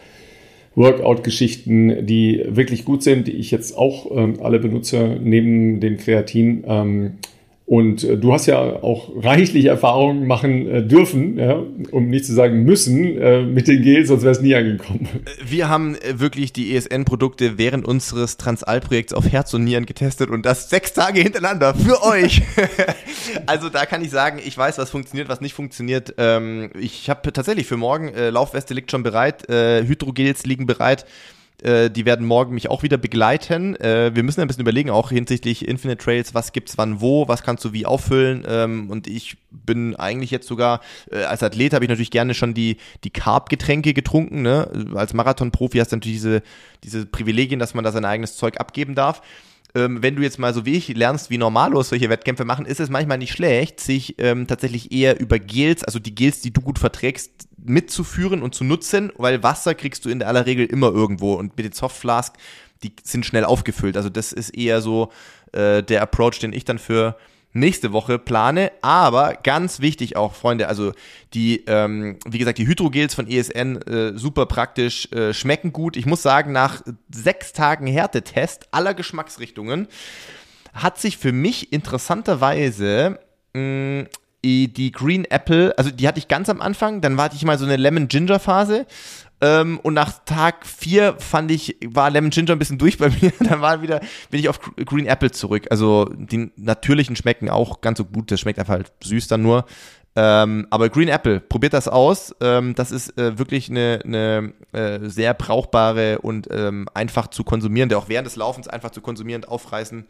Workout-Geschichten, die wirklich gut sind, die ich jetzt auch alle benutze, neben dem Kreatin. Und du hast ja auch reichlich Erfahrungen machen dürfen, ja, um nicht zu sagen müssen, mit den Gels, sonst wäre es nie angekommen. Wir haben wirklich die ESN-Produkte während unseres Transalp-Projekts auf Herz und Nieren getestet und das 6 Tage hintereinander für euch. Also da kann ich sagen, ich weiß, was funktioniert, was nicht funktioniert. Ich habe tatsächlich für morgen, Laufweste liegt schon bereit, Hydrogels liegen bereit. Die werden morgen mich auch wieder begleiten. Wir müssen ein bisschen überlegen, auch hinsichtlich Infinite Trails, was gibt's wann wo, was kannst du wie auffüllen. Und ich bin eigentlich jetzt sogar, als Athlet habe ich natürlich gerne schon die Carb-Getränke getrunken. Ne? Als Marathon-Profi hast du natürlich diese Privilegien, dass man da sein eigenes Zeug abgeben darf. Wenn du jetzt mal so wie ich lernst, wie normallos solche Wettkämpfe machen, ist es manchmal nicht schlecht, sich tatsächlich eher über Gels, also die Gels, die du gut verträgst, mitzuführen und zu nutzen, weil Wasser kriegst du in der aller Regel immer irgendwo und mit den Softflask, die sind schnell aufgefüllt. Also das ist eher so der Approach, den ich dann für nächste Woche plane, aber ganz wichtig auch, Freunde, also die, wie gesagt, die Hydrogels von ESN, super praktisch, schmecken gut. Ich muss sagen, nach 6 Tagen Härtetest aller Geschmacksrichtungen hat sich für mich interessanterweise die Green Apple, also die hatte ich ganz am Anfang, dann hatte ich mal so eine Lemon-Ginger-Phase, und nach Tag 4 war Lemon Ginger ein bisschen durch bei mir. Dann bin ich auf Green Apple zurück. Also die natürlichen schmecken auch ganz so gut. Das schmeckt einfach halt süß dann nur. Aber Green Apple, probiert das aus. Das ist wirklich eine sehr brauchbare und einfach zu konsumierende, auch während des Laufens einfach zu konsumierend aufreißen.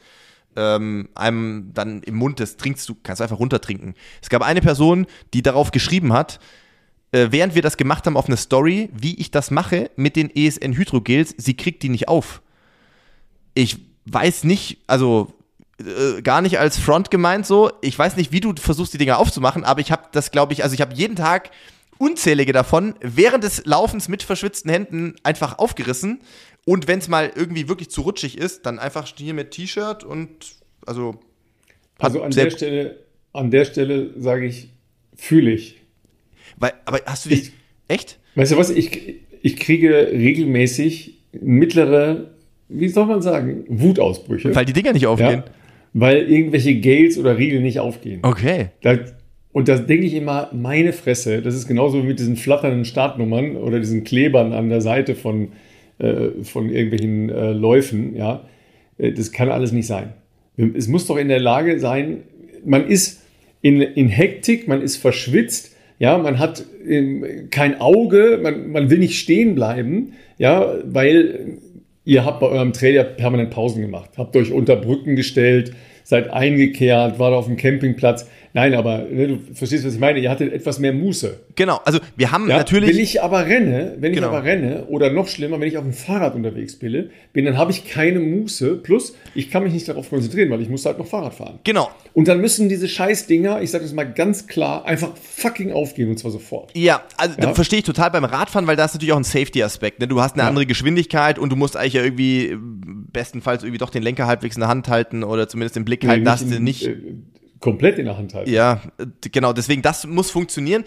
Einem dann im Mund, das trinkst du, kannst du einfach runtertrinken. Es gab eine Person, die darauf geschrieben hat, während wir das gemacht haben auf eine Story, wie ich das mache mit den ESN Hydrogels, sie kriegt die nicht auf. Ich weiß nicht, also gar nicht als Front gemeint so, ich weiß nicht, wie du versuchst, die Dinger aufzumachen, aber ich habe das, glaube ich, also ich habe jeden Tag unzählige davon während des Laufens mit verschwitzten Händen einfach aufgerissen und wenn es mal irgendwie wirklich zu rutschig ist, dann einfach hier mit T-Shirt und also an der Stelle sage ich, fühle ich. Aber hast du dich, echt? Weißt du was, ich kriege regelmäßig mittlere, wie soll man sagen, Wutausbrüche. Weil die Dinger nicht aufgehen? Ja, weil irgendwelche Gels oder Riegel nicht aufgehen. Okay. Und da denke ich immer, meine Fresse, das ist genauso wie mit diesen flatternden Startnummern oder diesen Klebern an der Seite von irgendwelchen Läufen. Ja, das kann alles nicht sein. Es muss doch in der Lage sein, man ist in Hektik, man ist verschwitzt, ja, man hat kein Auge, man will nicht stehen bleiben, ja, weil ihr habt bei eurem Trail permanent Pausen gemacht, habt euch unter Brücken gestellt, seid eingekehrt, wart auf dem Campingplatz. Nein, aber du verstehst, was ich meine. Ihr hattet etwas mehr Muße. Genau, also wir haben natürlich... Wenn ich aber renne, oder noch schlimmer, wenn ich auf dem Fahrrad unterwegs bin, dann habe ich keine Muße. Plus, ich kann mich nicht darauf konzentrieren, weil ich muss halt noch Fahrrad fahren. Genau. Und dann müssen diese Scheißdinger, ich sage das mal ganz klar, einfach fucking aufgehen und zwar sofort. Ja, also das verstehe ich total beim Radfahren, weil da ist natürlich auch ein Safety-Aspekt. Ne? Du hast eine andere Geschwindigkeit und du musst eigentlich ja irgendwie bestenfalls irgendwie doch den Lenker halbwegs in der Hand halten oder zumindest im Blick halten, dass du nicht... komplett in der Hand halten. Ja, genau, deswegen, das muss funktionieren.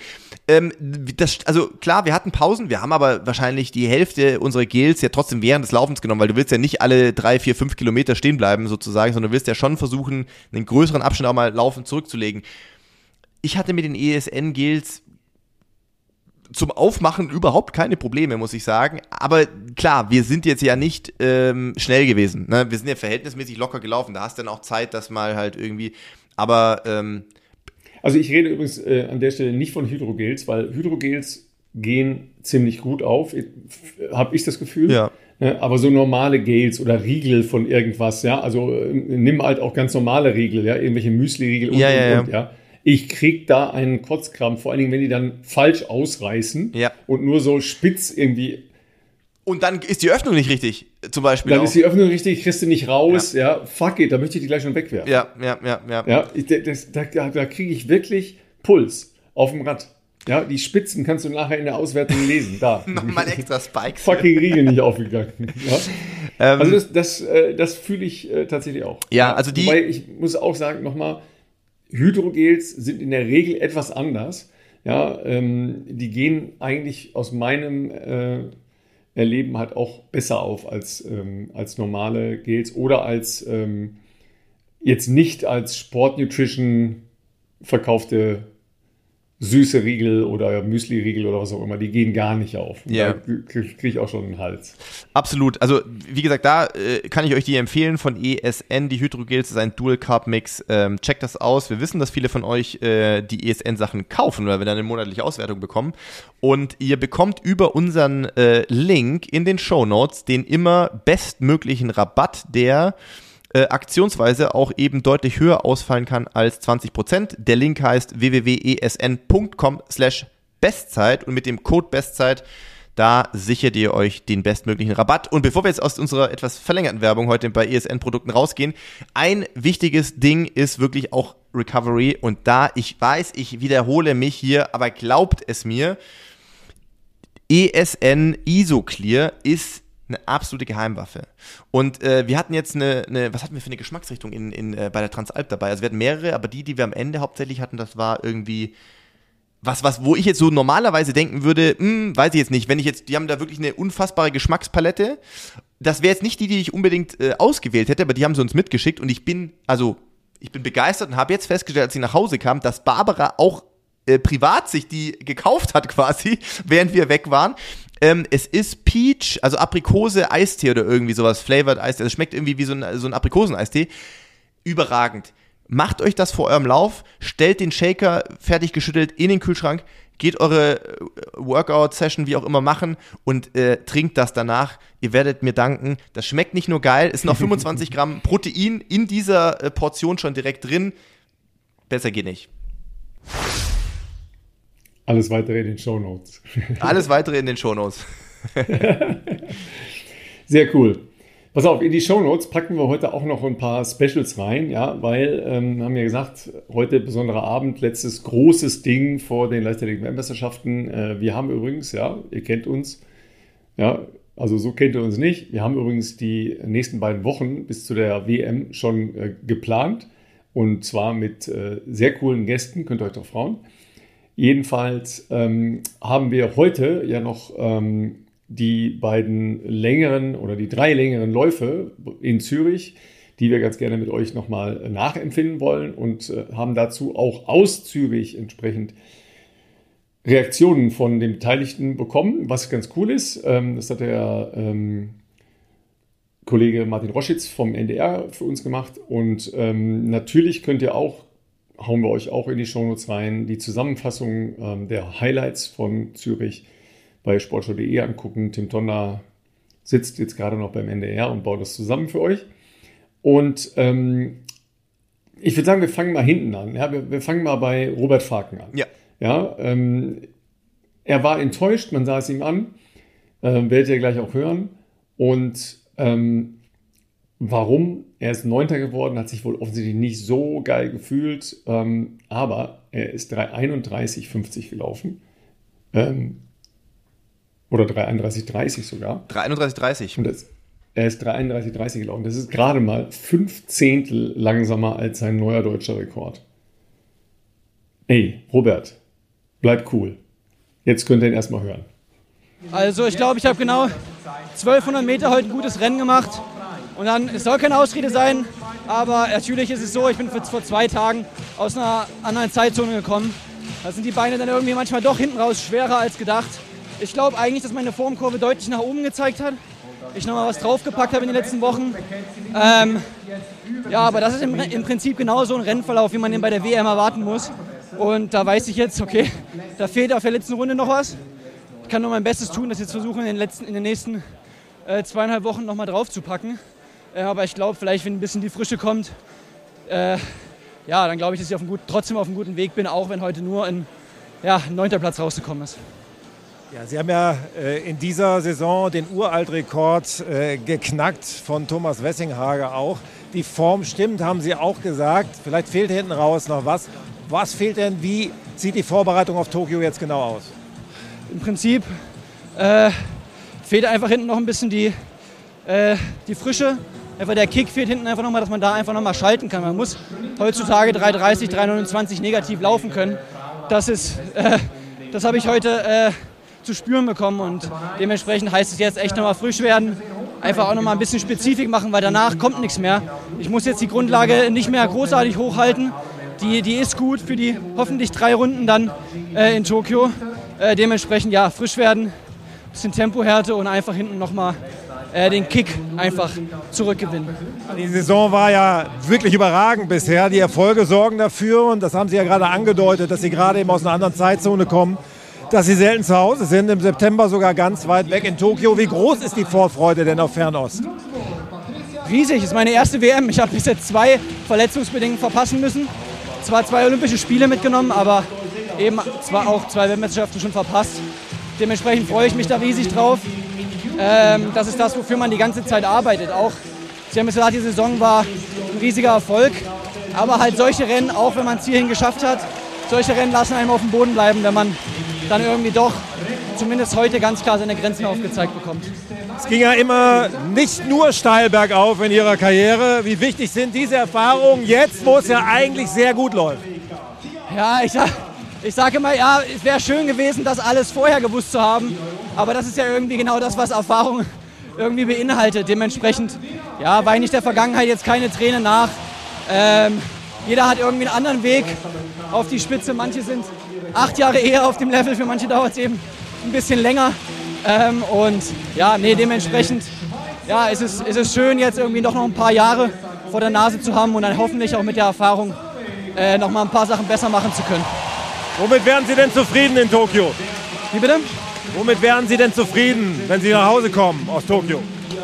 Also klar, wir hatten Pausen, wir haben aber wahrscheinlich die Hälfte unserer Gels ja trotzdem während des Laufens genommen, weil du willst ja nicht alle 3, 4, 5 Kilometer stehen bleiben sozusagen, sondern du willst ja schon versuchen, einen größeren Abschnitt auch mal laufend zurückzulegen. Ich hatte mit den ESN-Gels zum Aufmachen überhaupt keine Probleme, muss ich sagen. Aber klar, wir sind jetzt ja nicht schnell gewesen. Ne? Wir sind ja verhältnismäßig locker gelaufen. Da hast du dann auch Zeit, dass mal halt irgendwie... Aber also ich rede übrigens an der Stelle nicht von Hydrogels, weil Hydrogels gehen ziemlich gut auf, habe ich das Gefühl. Ja. Aber so normale Gels oder Riegel von irgendwas, ja, also nimm halt auch ganz normale Riegel, ja, irgendwelche Müsli-Riegel und, ja. Ich krieg da einen Kotzkrampf, vor allen Dingen, wenn die dann falsch ausreißen und nur so spitz irgendwie. Und dann ist die Öffnung nicht richtig, zum Beispiel. Dann ist die Öffnung richtig, kriegst du nicht raus, fuck it, da möchte ich die gleich schon wegwerfen. Da kriege ich wirklich Puls auf dem Rad. Ja, die Spitzen kannst du nachher in der Auswertung lesen. Da. Nochmal extra Spikes. Fucking Riegel nicht aufgegangen. Ja. Also das fühle ich tatsächlich auch. Ja, also Wobei, ich muss auch sagen, nochmal, Hydrogels sind in der Regel etwas anders. Ja, die gehen eigentlich aus meinem Erleben halt auch besser auf als normale Gels oder als jetzt nicht als Sport-Nutrition verkaufte süße Riegel oder Müsli-Riegel oder was auch immer, die gehen gar nicht auf. Ja. Da kriege ich auch schon einen Hals. Absolut. Also wie gesagt, da kann ich euch die empfehlen von ESN, die Hydrogels, das ist ein Dual-Carb-Mix. Checkt das aus. Wir wissen, dass viele von euch die ESN-Sachen kaufen, weil wir dann eine monatliche Auswertung bekommen. Und ihr bekommt über unseren Link in den Shownotes den immer bestmöglichen Rabatt, der aktionsweise auch eben deutlich höher ausfallen kann als 20%. Der Link heißt www.esn.com/Bestzeit und mit dem Code Bestzeit, da sichert ihr euch den bestmöglichen Rabatt. Und bevor wir jetzt aus unserer etwas verlängerten Werbung heute bei ESN-Produkten rausgehen, ein wichtiges Ding ist wirklich auch Recovery. Und da, ich weiß, ich wiederhole mich hier, aber glaubt es mir, ESN Isoclear ist Eine absolute Geheimwaffe. Und wir hatten jetzt was hatten wir für eine Geschmacksrichtung bei der Transalp dabei? Also wir hatten mehrere, aber die wir am Ende hauptsächlich hatten, das war irgendwie wo ich jetzt so normalerweise denken würde, weiß ich jetzt nicht, die haben da wirklich eine unfassbare Geschmackspalette. Das wäre jetzt nicht die ich unbedingt ausgewählt hätte, aber die haben sie uns mitgeschickt und ich bin begeistert und habe jetzt festgestellt, als ich nach Hause kam, dass Barbara auch privat sich die gekauft hat quasi, während wir weg waren. Es ist Peach, also Aprikose-Eistee oder irgendwie sowas, Flavored Eistee. Also es schmeckt irgendwie wie so ein Aprikosen-Eistee. Überragend. Macht euch das vor eurem Lauf, stellt den Shaker fertig geschüttelt in den Kühlschrank, geht eure Workout-Session wie auch immer machen und trinkt das danach. Ihr werdet mir danken. Das schmeckt nicht nur geil, es sind noch 25 Gramm Protein in dieser Portion schon direkt drin. Besser geht nicht. Alles weitere in den Shownotes. Alles weitere in den Shownotes. Sehr cool. Pass auf, in die Shownotes packen wir heute auch noch ein paar Specials rein, ja, weil, haben ja gesagt, heute besonderer Abend, letztes großes Ding vor den Leichtathletik-Weltmeisterschaften. Wir haben übrigens, ja, ihr kennt uns, ja, also so kennt ihr uns nicht. Wir haben übrigens die nächsten beiden Wochen bis zu der WM schon geplant und zwar mit sehr coolen Gästen, könnt ihr euch doch freuen. Jedenfalls haben wir heute ja noch die 3 längeren Läufe in Zürich, die wir ganz gerne mit euch nochmal nachempfinden wollen und haben dazu auch aus Zürich entsprechend Reaktionen von den Beteiligten bekommen, was ganz cool ist. Das hat der Kollege Martin Roschitz vom NDR für uns gemacht und natürlich könnt ihr auch, hauen wir euch auch in die Shownotes rein, die Zusammenfassung der Highlights von Zürich bei sportschau.de angucken. Tim Tonner sitzt jetzt gerade noch beim NDR und baut das zusammen für euch. Und ich würde sagen, wir fangen mal hinten an. Ja, wir fangen mal bei Robert Faken an. Ja. Ja, er war enttäuscht, man sah es ihm an, werdet ihr gleich auch hören. Und warum? Er ist 9. geworden, hat sich wohl offensichtlich nicht so geil gefühlt, aber er ist 3:31,50 gelaufen. Oder 3:31,30 sogar. 3:31,30. Und er ist 3:31,30 gelaufen. Das ist gerade mal 5 Zehntel langsamer als sein neuer deutscher Rekord. Ey, Robert, bleib cool. Jetzt könnt ihr ihn erstmal hören. Also ich glaube, ich habe genau 1200 Meter heute ein gutes Rennen gemacht. Und dann, es soll keine Ausrede sein, aber natürlich ist es so, ich bin vor 2 Tagen aus einer anderen Zeitzone gekommen. Da sind die Beine dann irgendwie manchmal doch hinten raus schwerer als gedacht. Ich glaube eigentlich, dass meine Formkurve deutlich nach oben gezeigt hat. Ich nochmal was draufgepackt habe in den letzten Wochen. Ja, aber das ist im Prinzip genau so ein Rennverlauf, wie man den bei der WM erwarten muss. Und da weiß ich jetzt, okay, da fehlt auf der letzten Runde noch was. Ich kann nur mein Bestes tun, das jetzt versuchen in den nächsten 2,5 Wochen nochmal draufzupacken. Aber ich glaube, vielleicht, wenn ein bisschen die Frische kommt, ja, dann glaube ich, dass ich trotzdem auf einem guten Weg bin, auch wenn heute nur ein 9. Platz rausgekommen ist. Ja, Sie haben ja in dieser Saison den Uraltrekord geknackt von Thomas Wessinghager auch. Die Form stimmt, haben Sie auch gesagt. Vielleicht fehlt hinten raus noch was. Was fehlt denn? Wie sieht die Vorbereitung auf Tokio jetzt genau aus? Im Prinzip fehlt einfach hinten noch ein bisschen die Frische. Einfach der Kick fehlt hinten einfach nochmal, dass man da einfach nochmal schalten kann. Man muss heutzutage 3:30, 3:29 negativ laufen können. Das habe ich heute zu spüren bekommen und dementsprechend heißt es jetzt echt nochmal frisch werden. Einfach auch nochmal ein bisschen Spezifik machen, weil danach kommt nichts mehr. Ich muss jetzt die Grundlage nicht mehr großartig hochhalten. Die ist gut für die hoffentlich 3 Runden dann in Tokio. Dementsprechend ja, frisch werden, bisschen Tempohärte und einfach hinten nochmal den Kick einfach zurückgewinnen. Die Saison war ja wirklich überragend bisher. Die Erfolge sorgen dafür und das haben Sie ja gerade angedeutet, dass Sie gerade eben aus einer anderen Zeitzone kommen, dass Sie selten zu Hause sind, im September sogar ganz weit weg in Tokio. Wie groß ist die Vorfreude denn auf Fernost? Riesig, ist meine erste WM. Ich habe bis jetzt 2 verletzungsbedingt verpassen müssen. Zwar 2 Olympische Spiele mitgenommen, aber eben zwar auch 2 Weltmeisterschaften schon verpasst. Dementsprechend freue ich mich da riesig drauf. Das ist das, wofür man die ganze Zeit arbeitet. Auch, Sie haben gesagt, die Saison war ein riesiger Erfolg. Aber halt solche Rennen, auch wenn man es hierhin geschafft hat, solche Rennen lassen einem auf dem Boden bleiben, wenn man dann irgendwie doch zumindest heute ganz klar seine Grenzen aufgezeigt bekommt. Es ging ja immer nicht nur steil bergauf in Ihrer Karriere. Wie wichtig sind diese Erfahrungen jetzt, wo es ja eigentlich sehr gut läuft? Ja, ich sage immer, ja, es wäre schön gewesen, das alles vorher gewusst zu haben. Aber das ist ja irgendwie genau das, was Erfahrung irgendwie beinhaltet. Dementsprechend, ja, weine ich der Vergangenheit jetzt keine Träne nach. Jeder hat irgendwie einen anderen Weg auf die Spitze. Manche sind 8 Jahre eher auf dem Level, für manche dauert es eben ein bisschen länger. Und ja, nee, dementsprechend ja, ist es schön, jetzt irgendwie doch noch ein paar Jahre vor der Nase zu haben und dann hoffentlich auch mit der Erfahrung noch mal ein paar Sachen besser machen zu können. Womit wären Sie denn zufrieden in Tokio? Wie bitte? Womit wären Sie denn zufrieden, wenn Sie nach Hause kommen aus Tokio?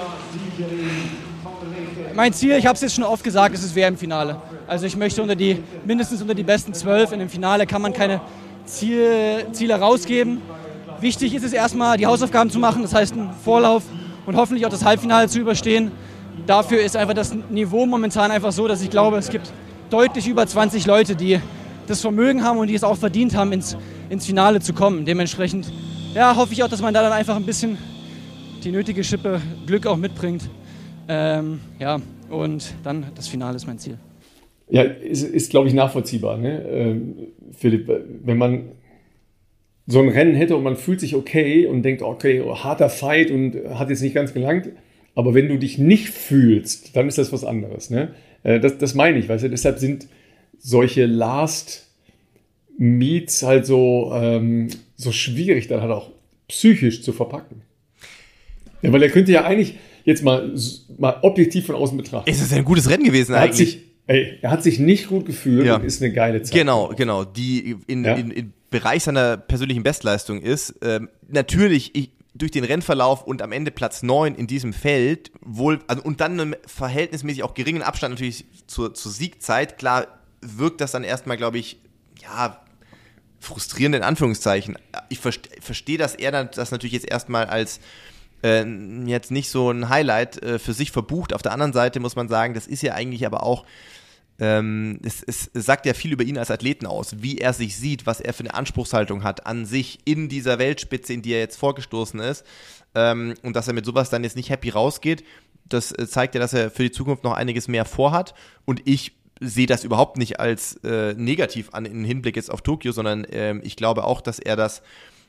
Mein Ziel, ich habe es jetzt schon oft gesagt, ist das WM-Finale. Also ich möchte mindestens unter die besten 12. In dem Finale kann man keine Ziele rausgeben. Wichtig ist es erstmal, die Hausaufgaben zu machen, das heißt einen Vorlauf und hoffentlich auch das Halbfinale zu überstehen. Dafür ist einfach das Niveau momentan einfach so, dass ich glaube, es gibt deutlich über 20 Leute, die das Vermögen haben und die es auch verdient haben, ins Finale zu kommen. Dementsprechend ja, hoffe ich auch, dass man da dann einfach ein bisschen die nötige Schippe Glück auch mitbringt. Ja, und dann das Finale ist mein Ziel. Ja, ist glaube ich, nachvollziehbar, ne? Philipp, wenn man so ein Rennen hätte und man fühlt sich okay und denkt, okay, harter Fight und hat jetzt nicht ganz gelangt, aber wenn du dich nicht fühlst, dann ist das was anderes, ne? Das meine ich, weißt du, deshalb sind solche Last Meets halt so schwierig, dann halt auch psychisch zu verpacken. Ja, weil er könnte ja eigentlich jetzt mal objektiv von außen betrachten. Ist es ein gutes Rennen gewesen eigentlich? Er hat sich nicht gut gefühlt und ist eine geile Zeit. Genau, die in Bereich seiner persönlichen Bestleistung ist. Natürlich durch den Rennverlauf und am Ende Platz 9 in diesem Feld und dann einem verhältnismäßig auch geringen Abstand natürlich zur Siegzeit, klar wirkt das dann erstmal, glaube ich, ja, frustrierend in Anführungszeichen. Ich verstehe, dass er dann das natürlich jetzt erstmal als jetzt nicht so ein Highlight für sich verbucht. Auf der anderen Seite muss man sagen, das ist ja eigentlich aber auch es sagt ja viel über ihn als Athleten aus, wie er sich sieht, was er für eine Anspruchshaltung hat an sich in dieser Weltspitze, in die er jetzt vorgestoßen ist, und dass er mit sowas dann jetzt nicht happy rausgeht, das zeigt ja, dass er für die Zukunft noch einiges mehr vorhat und ich sehe das überhaupt nicht als negativ an im Hinblick jetzt auf Tokio, sondern ich glaube auch, dass er das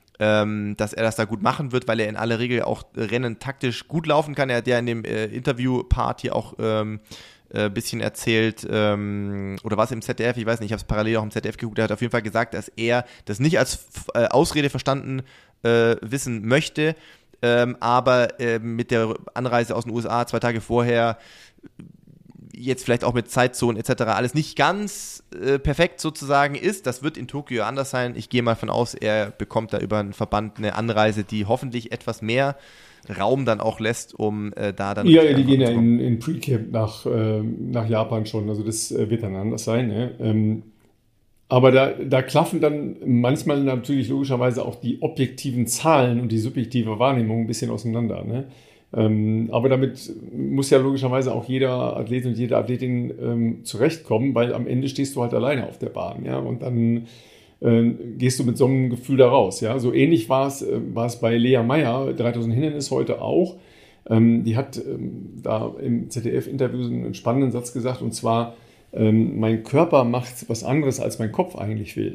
da gut machen wird, weil er in aller Regel auch Rennen taktisch gut laufen kann. Er hat ja in dem Interview-Part hier auch bisschen erzählt, oder war es im ZDF, ich weiß nicht, ich habe es parallel auch im ZDF geguckt, er hat auf jeden Fall gesagt, dass er das nicht als Ausrede verstanden wissen möchte, aber mit der Anreise aus den USA 2 Tage vorher jetzt vielleicht auch mit Zeitzonen etc. alles nicht ganz perfekt sozusagen ist. Das wird in Tokio anders sein. Ich gehe mal von aus, er bekommt da über einen Verband eine Anreise, die hoffentlich etwas mehr Raum dann auch lässt, um da dann... Ja, die gehen ja in Pre-Camp nach Japan schon, also das wird dann anders sein. Ne? Aber da klaffen dann manchmal natürlich logischerweise auch die objektiven Zahlen und die subjektive Wahrnehmung ein bisschen auseinander. Ne? Aber damit muss ja logischerweise auch jeder Athlet und jede Athletin zurechtkommen, weil am Ende stehst du halt alleine auf der Bahn, ja, und dann gehst du mit so einem Gefühl da raus, ja. So ähnlich war es bei Lea Meyer, 3000 Hindernis heute auch. Die hat da im ZDF-Interview einen spannenden Satz gesagt, und zwar, mein Körper macht was anderes, als mein Kopf eigentlich will.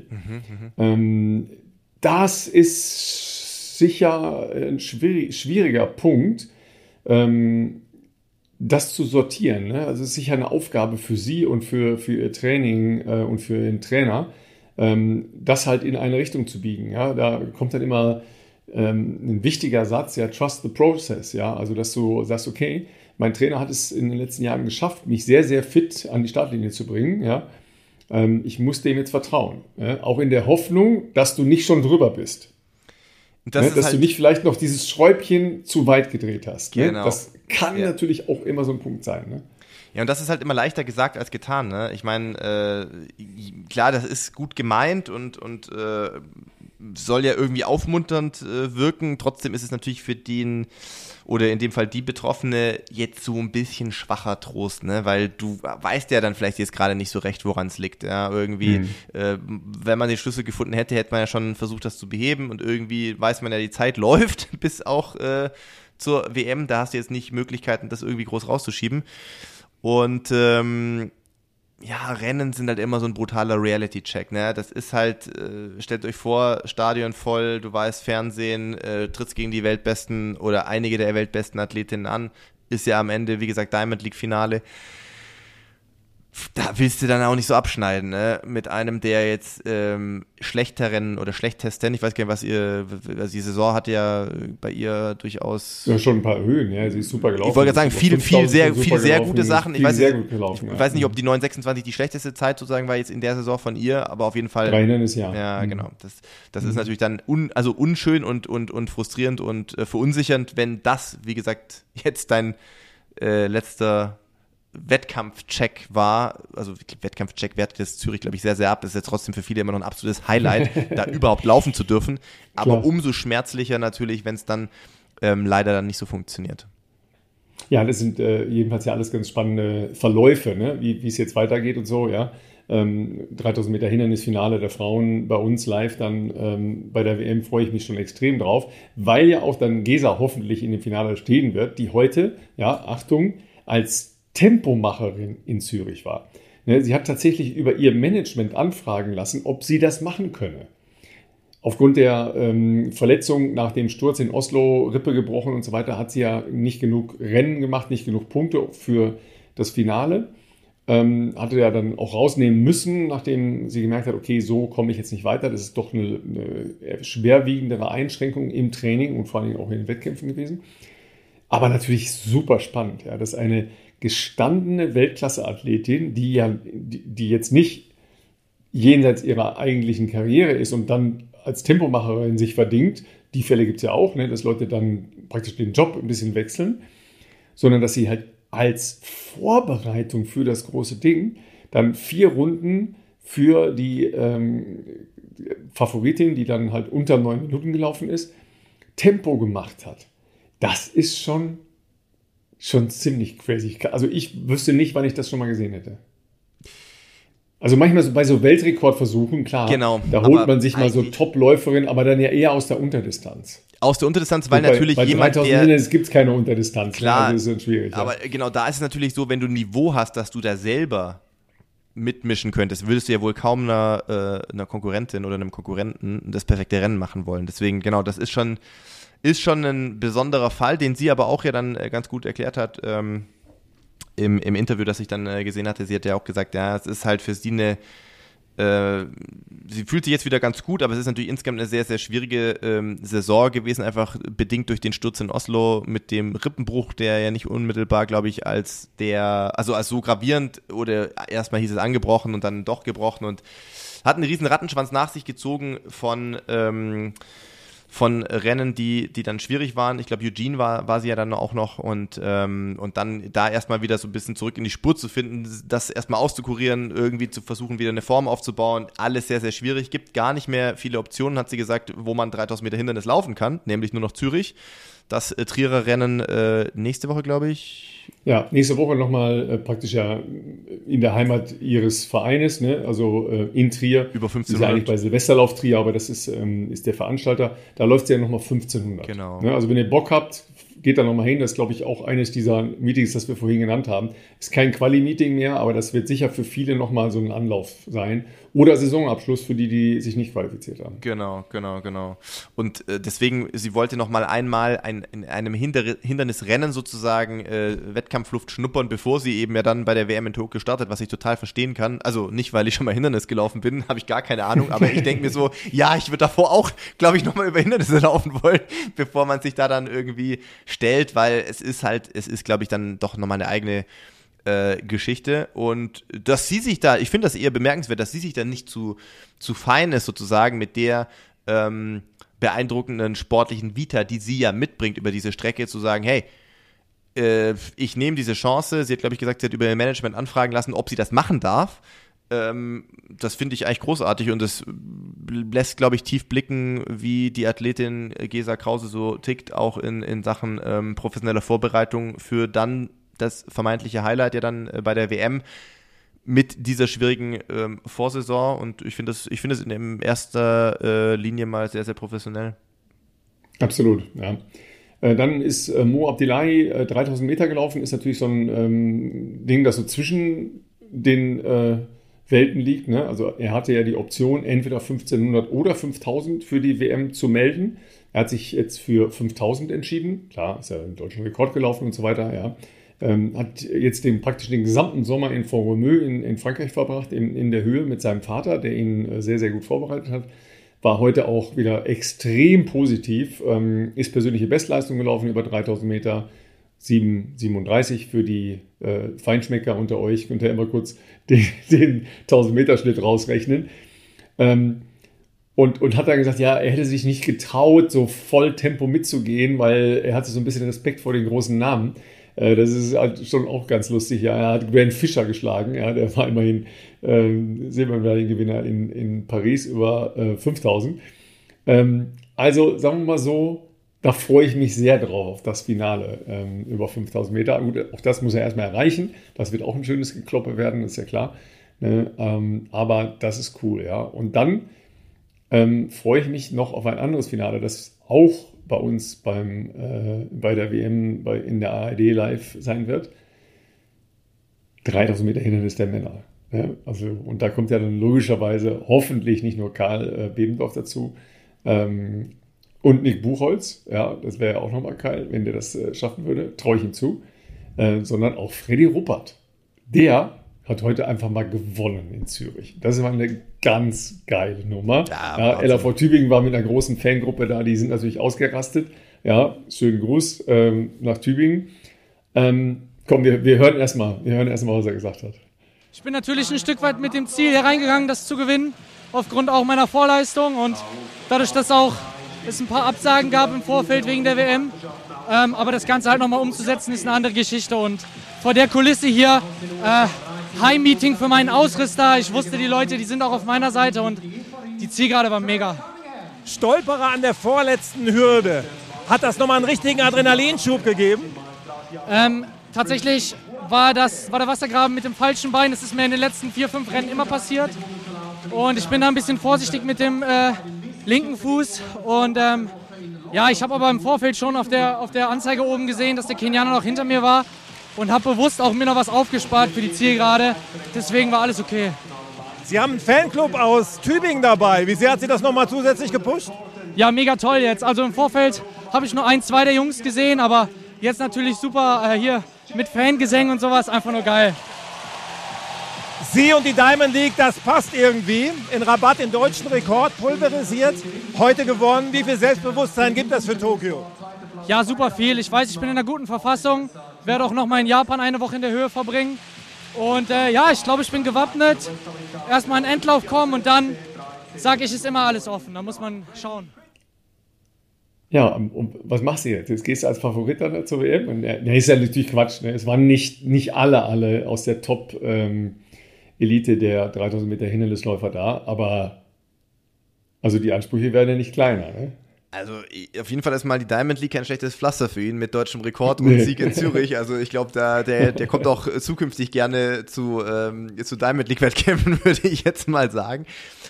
Das ist sicher ein schwieriger Punkt, das zu sortieren. Ne? Also es ist sicher eine Aufgabe für sie und für ihr Training und für den Trainer, das halt in eine Richtung zu biegen. Ja? Da kommt dann immer ein wichtiger Satz, ja, trust the process. Ja? Also dass du sagst, okay, mein Trainer hat es in den letzten Jahren geschafft, mich sehr, sehr fit an die Startlinie zu bringen. Ja? Ich muss dem jetzt vertrauen. Ja? Auch in der Hoffnung, dass du nicht schon drüber bist. Dass halt du nicht vielleicht noch dieses Schräubchen zu weit gedreht hast. Genau. Ne? Das kann natürlich auch immer so ein Punkt sein. Ne? Ja, und das ist halt immer leichter gesagt als getan. Ne? Ich meine, klar, das ist gut gemeint und soll ja irgendwie aufmunternd wirken. Trotzdem ist es natürlich für den, oder in dem Fall die Betroffene, jetzt so ein bisschen schwacher Trost, ne? Weil du weißt ja dann vielleicht jetzt gerade nicht so recht, woran es liegt. Ja? Irgendwie, wenn man den Schlüssel gefunden hätte, hätte man ja schon versucht, das zu beheben, und irgendwie weiß man ja, die Zeit läuft bis auch zur WM. Da hast du jetzt nicht Möglichkeiten, das irgendwie groß rauszuschieben. Und Rennen sind halt immer so ein brutaler Reality-Check, ne? Das ist halt, stellt euch vor, Stadion voll, du weißt, Fernsehen, trittst gegen die Weltbesten oder einige der weltbesten Athletinnen an, ist ja am Ende, wie gesagt, Diamond League-Finale. Da willst du dann auch nicht so abschneiden, ne? Mit einem, der jetzt schlechter Rennen oder schlecht testen. Ich weiß gar nicht, die Saison hat ja bei ihr durchaus... Ja, schon ein paar Höhen, ja, sie ist super gelaufen. Ich wollte gerade sagen, viele sehr gute Sachen. Ich weiß nicht, ja. ob die 9,26 die schlechteste Zeit sozusagen war jetzt in der Saison von ihr, aber auf jeden Fall... 3 Hindernisjahr. Ja, genau. Das ist natürlich dann unschön und frustrierend und verunsichernd, wenn das, wie gesagt, jetzt dein letzter Wettkampfcheck war, also Wettkampfcheck wertet das Zürich, glaube ich, sehr, sehr ab. Das ist jetzt trotzdem für viele immer noch ein absolutes Highlight, da überhaupt laufen zu dürfen. Aber Klar. Umso schmerzlicher natürlich, wenn es dann leider dann nicht so funktioniert. Ja, das sind jedenfalls ja alles ganz spannende Verläufe, ne? Wie es jetzt weitergeht und so, ja. 3000 Meter Hindernisfinale der Frauen bei uns live dann bei der WM, freue ich mich schon extrem drauf, weil ja auch dann Gesa hoffentlich in dem Finale stehen wird, die heute, ja, Achtung, als Tempomacherin in Zürich war. Sie hat tatsächlich über ihr Management anfragen lassen, ob sie das machen könne. Aufgrund der Verletzung nach dem Sturz in Oslo, Rippe gebrochen und so weiter, hat sie ja nicht genug Rennen gemacht, nicht genug Punkte für das Finale. Hatte ja dann auch rausnehmen müssen, nachdem sie gemerkt hat, okay, so komme ich jetzt nicht weiter. Das ist doch eine schwerwiegendere Einschränkung im Training und vor allem auch in den Wettkämpfen gewesen. Aber natürlich super spannend, ja, dass eine gestandene Weltklasse-Athletin, die jetzt nicht jenseits ihrer eigentlichen Karriere ist und dann als Tempomacherin sich verdingt, die Fälle gibt es ja auch, ne, dass Leute dann praktisch den Job ein bisschen wechseln, sondern dass sie halt als Vorbereitung für das große Ding dann 4 Runden für die Favoritin, die dann halt unter 9 Minuten gelaufen ist, Tempo gemacht hat. Das ist schon ziemlich crazy. Also ich wüsste nicht, wann ich das schon mal gesehen hätte. Also manchmal bei so Weltrekordversuchen, klar, genau, da holt man sich mal so Top-Läuferin, aber dann ja eher aus der Unterdistanz. Aus der Unterdistanz, weil natürlich bei jemand, 3000 Hindernis gibt es keine Unterdistanz. Klar, also das ist schwierig. Aber genau, da ist es natürlich so, wenn du ein Niveau hast, dass du da selber mitmischen könntest, würdest du ja wohl kaum einer Konkurrentin oder einem Konkurrenten das perfekte Rennen machen wollen. Deswegen, genau, das ist schon ein besonderer Fall, den sie aber auch ja dann ganz gut erklärt hat im Interview, das ich dann gesehen hatte. Sie hat ja auch gesagt, ja, es ist halt für sie sie fühlt sich jetzt wieder ganz gut, aber es ist natürlich insgesamt eine sehr, sehr schwierige Saison gewesen, einfach bedingt durch den Sturz in Oslo mit dem Rippenbruch, der ja nicht unmittelbar, glaube ich, als so gravierend, oder erstmal hieß es angebrochen und dann doch gebrochen, und hat einen riesen Rattenschwanz nach sich gezogen von Rennen, die dann schwierig waren. Ich glaube, Eugene war sie ja dann auch noch, und dann da erstmal wieder so ein bisschen zurück in die Spur zu finden, das erstmal auszukurieren, irgendwie zu versuchen, wieder eine Form aufzubauen. Alles sehr, sehr schwierig. Gibt gar nicht mehr viele Optionen, hat sie gesagt, wo man 3000 Meter Hindernis laufen kann, nämlich nur noch Zürich. Das Trierer Rennen nächste Woche, glaube ich. Ja, nächste Woche nochmal praktisch ja in der Heimat ihres Vereines, ne? Also in Trier. Über 1500. Das ist ja eigentlich bei Silvesterlauf Trier, aber das ist der Veranstalter. Da läuft es ja nochmal 1500. Genau. Ne? Also wenn ihr Bock habt, geht da nochmal hin. Das ist, glaube ich, auch eines dieser Meetings, das wir vorhin genannt haben. Ist kein Quali-Meeting mehr, aber das wird sicher für viele nochmal so ein Anlauf sein. Oder Saisonabschluss für die sich nicht qualifiziert haben. Genau. Und deswegen, sie wollte noch mal einmal in einem Hindernisrennen sozusagen Wettkampfluft schnuppern, bevor sie eben ja dann bei der WM in Tokio startet, was ich total verstehen kann. Also nicht, weil ich schon mal Hindernis gelaufen bin, habe ich gar keine Ahnung, aber ich denke mir so, ja, ich würde davor auch, glaube ich, noch mal über Hindernisse laufen wollen, bevor man sich da dann irgendwie stellt, weil es ist, glaube ich, dann doch nochmal eine eigene Geschichte, und dass sie sich da, ich finde das eher bemerkenswert, dass sie sich da nicht zu fein ist sozusagen mit der beeindruckenden sportlichen Vita, die sie ja mitbringt über diese Strecke, zu sagen, hey, ich nehme diese Chance. Sie hat, glaube ich, gesagt, sie hat über ihr Management anfragen lassen, ob sie das machen darf. Das finde ich eigentlich großartig und das lässt, glaube ich, tief blicken, wie die Athletin Gesa Krause so tickt, auch in Sachen professioneller Vorbereitung für dann das vermeintliche Highlight ja dann bei der WM mit dieser schwierigen Vorsaison und ich finde es in erster Linie mal sehr, sehr professionell. Absolut, ja. Dann ist Mo Abdelai 3000 Meter gelaufen, ist natürlich so ein Ding, das so zwischen den Welten liegt. Ne? Also er hatte ja die Option, entweder 1500 oder 5000 für die WM zu melden. Er hat sich jetzt für 5000 entschieden. Klar, ist ja im deutschen Rekord gelaufen und so weiter. Ja. Hat jetzt praktisch den gesamten Sommer in Font-Romeu in Frankreich verbracht, in der Höhe mit seinem Vater, der ihn sehr, sehr gut vorbereitet hat. War heute auch wieder extrem positiv. Ist persönliche Bestleistung gelaufen über 3000 Meter. 7,37 für die Feinschmecker unter euch. Könnt ihr immer kurz den 1000-Meter-Schnitt rausrechnen. Und hat dann gesagt, ja, er hätte sich nicht getraut, so voll Tempo mitzugehen, weil er hatte so ein bisschen Respekt vor den großen Namen. Das ist halt schon auch ganz lustig. Ja, er hat Grant Fisher geschlagen. Ja, der war immerhin Silbermedaillengewinner in Paris über 5000. Also sagen wir mal so, da freue ich mich sehr drauf, auf das Finale über 5000 Meter. Gut, auch das muss er erstmal erreichen. Das wird auch ein schönes Gekloppe werden, ist ja klar. Ne? Aber das ist cool, ja. Und dann freue ich mich noch auf ein anderes Finale, das auch bei uns bei der WM in der ARD live sein wird. 3000 Meter Hindernis der Männer. Ne? Also, und da kommt ja dann logischerweise hoffentlich nicht nur Karl Bebendorf dazu, und Nick Buchholz, ja, das wäre ja auch nochmal geil, wenn der das schaffen würde, traue ich ihm zu, sondern auch Freddy Ruppert. Der hat heute einfach mal gewonnen in Zürich. Das war eine ganz geile Nummer. Ja, LAV Tübingen war mit einer großen Fangruppe da, die sind natürlich ausgerastet. Ja, schönen Gruß nach Tübingen. Komm, wir hören erstmal, was er gesagt hat. Ich bin natürlich ein Stück weit mit dem Ziel hier reingegangen, das zu gewinnen, aufgrund auch meiner Vorleistung und dadurch, dass es ein paar Absagen gab im Vorfeld wegen der WM. Aber das Ganze halt nochmal umzusetzen, ist eine andere Geschichte. Und vor der Kulisse hier, Heimmeeting für meinen Ausriss da. Ich wusste, die Leute, die sind auch auf meiner Seite und die Zielgerade war mega. Stolperer an der vorletzten Hürde. Hat das nochmal einen richtigen Adrenalinschub gegeben? Tatsächlich war der Wassergraben mit dem falschen Bein. Das ist mir in den letzten 4-5 Rennen immer passiert. Und ich bin da ein bisschen vorsichtig mit dem linken Fuß und ich habe aber im Vorfeld schon auf der Anzeige oben gesehen, dass der Kenianer noch hinter mir war und habe bewusst auch mir noch was aufgespart für die Zielgerade, deswegen war alles okay. Sie haben einen Fanclub aus Tübingen dabei, wie sehr hat Sie das nochmal zusätzlich gepusht? Ja, mega toll jetzt, also im Vorfeld habe ich nur 1, 2 der Jungs gesehen, aber jetzt natürlich super hier mit Fangesängen und sowas, einfach nur geil. Sie und die Diamond League, das passt irgendwie. In Rabat den deutschen Rekord pulverisiert, heute gewonnen. Wie viel Selbstbewusstsein gibt das für Tokio? Ja, super viel. Ich weiß, ich bin in einer guten Verfassung. Werde auch noch mal in Japan eine Woche in der Höhe verbringen. Und ich glaube, ich bin gewappnet. Erstmal in den Endlauf kommen und dann sage ich, ist immer alles offen. Da muss man schauen. Ja, und was machst du jetzt? Jetzt gehst du als Favorit dann zur WM? Und, ist ja natürlich Quatsch. Ne? Es waren nicht alle aus der Top Elite der 3000 Meter Hindernisläufer da, aber also die Ansprüche werden ja nicht kleiner. Ne? Also auf jeden Fall ist mal die Diamond League kein schlechtes Pflaster für ihn mit deutschem Rekord und Sieg in Zürich. Also ich glaube, der kommt auch zukünftig gerne zu Diamond League Wettkämpfen, würde ich jetzt mal sagen.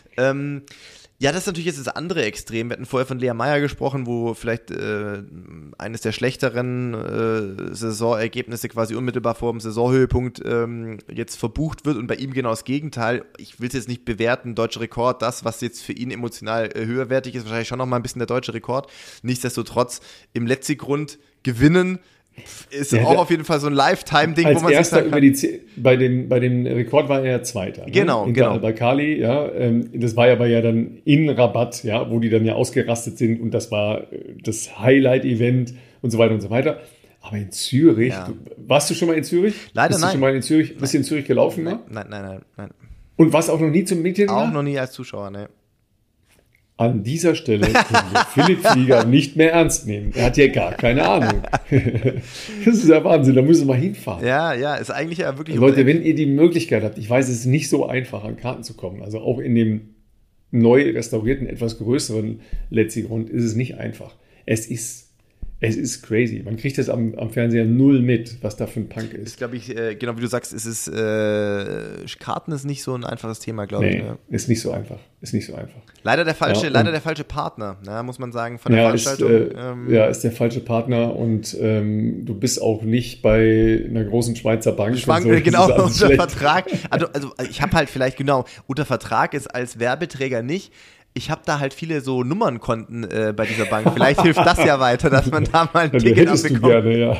Ja, das ist natürlich jetzt das andere Extrem. Wir hatten vorher von Lea Meyer gesprochen, wo vielleicht eines der schlechteren Saisonergebnisse quasi unmittelbar vor dem Saisonhöhepunkt jetzt verbucht wird und bei ihm genau das Gegenteil. Ich will es jetzt nicht bewerten, deutscher Rekord, das, was jetzt für ihn emotional höherwertig ist, wahrscheinlich schon nochmal ein bisschen der deutsche Rekord. Nichtsdestotrotz im Letzigrund gewinnen ist auch auf jeden Fall so ein Lifetime-Ding, wo man sich sagt, bei dem Rekord war er Zweiter. Ne? Genau. Bei Kali, ja, das war aber ja dann in Rabat, ja, wo die dann ja ausgerastet sind und das war das Highlight-Event und so weiter und so weiter. Aber in Zürich, warst du schon mal in Zürich? Leider Bist du schon mal in Zürich? Bist du in Zürich gelaufen? Nein. Und warst auch noch nie zum Meeting? Auch noch nie als Zuschauer, ne. An dieser Stelle können wir Philipp Flieger nicht mehr ernst nehmen. Er hat ja gar keine Ahnung. Das ist ja Wahnsinn, da müssen wir mal hinfahren. Ja, ist eigentlich ja wirklich... Leute, wenn ihr die Möglichkeit habt, ich weiß, es ist nicht so einfach, an Karten zu kommen. Also auch in dem neu restaurierten, etwas größeren Letzigrund ist es nicht einfach. Es ist crazy. Man kriegt das am Fernseher null mit, was da für ein Punk ist. Ist, glaube ich, genau wie du sagst, Karten ist nicht so ein einfaches Thema, glaube ich. Ne? Ist nicht so einfach. Leider der falsche Partner, muss man sagen, von der Veranstaltung. Ist der falsche Partner und du bist auch nicht bei einer großen Schweizer Bank. Genau, unter Vertrag. Also ich habe halt vielleicht, unter Vertrag ist als Werbeträger nicht. Ich habe da halt viele so Nummernkonten bei dieser Bank. Vielleicht hilft das ja weiter, dass man da mal ein Ticket abbekommt. Du gerne, ja.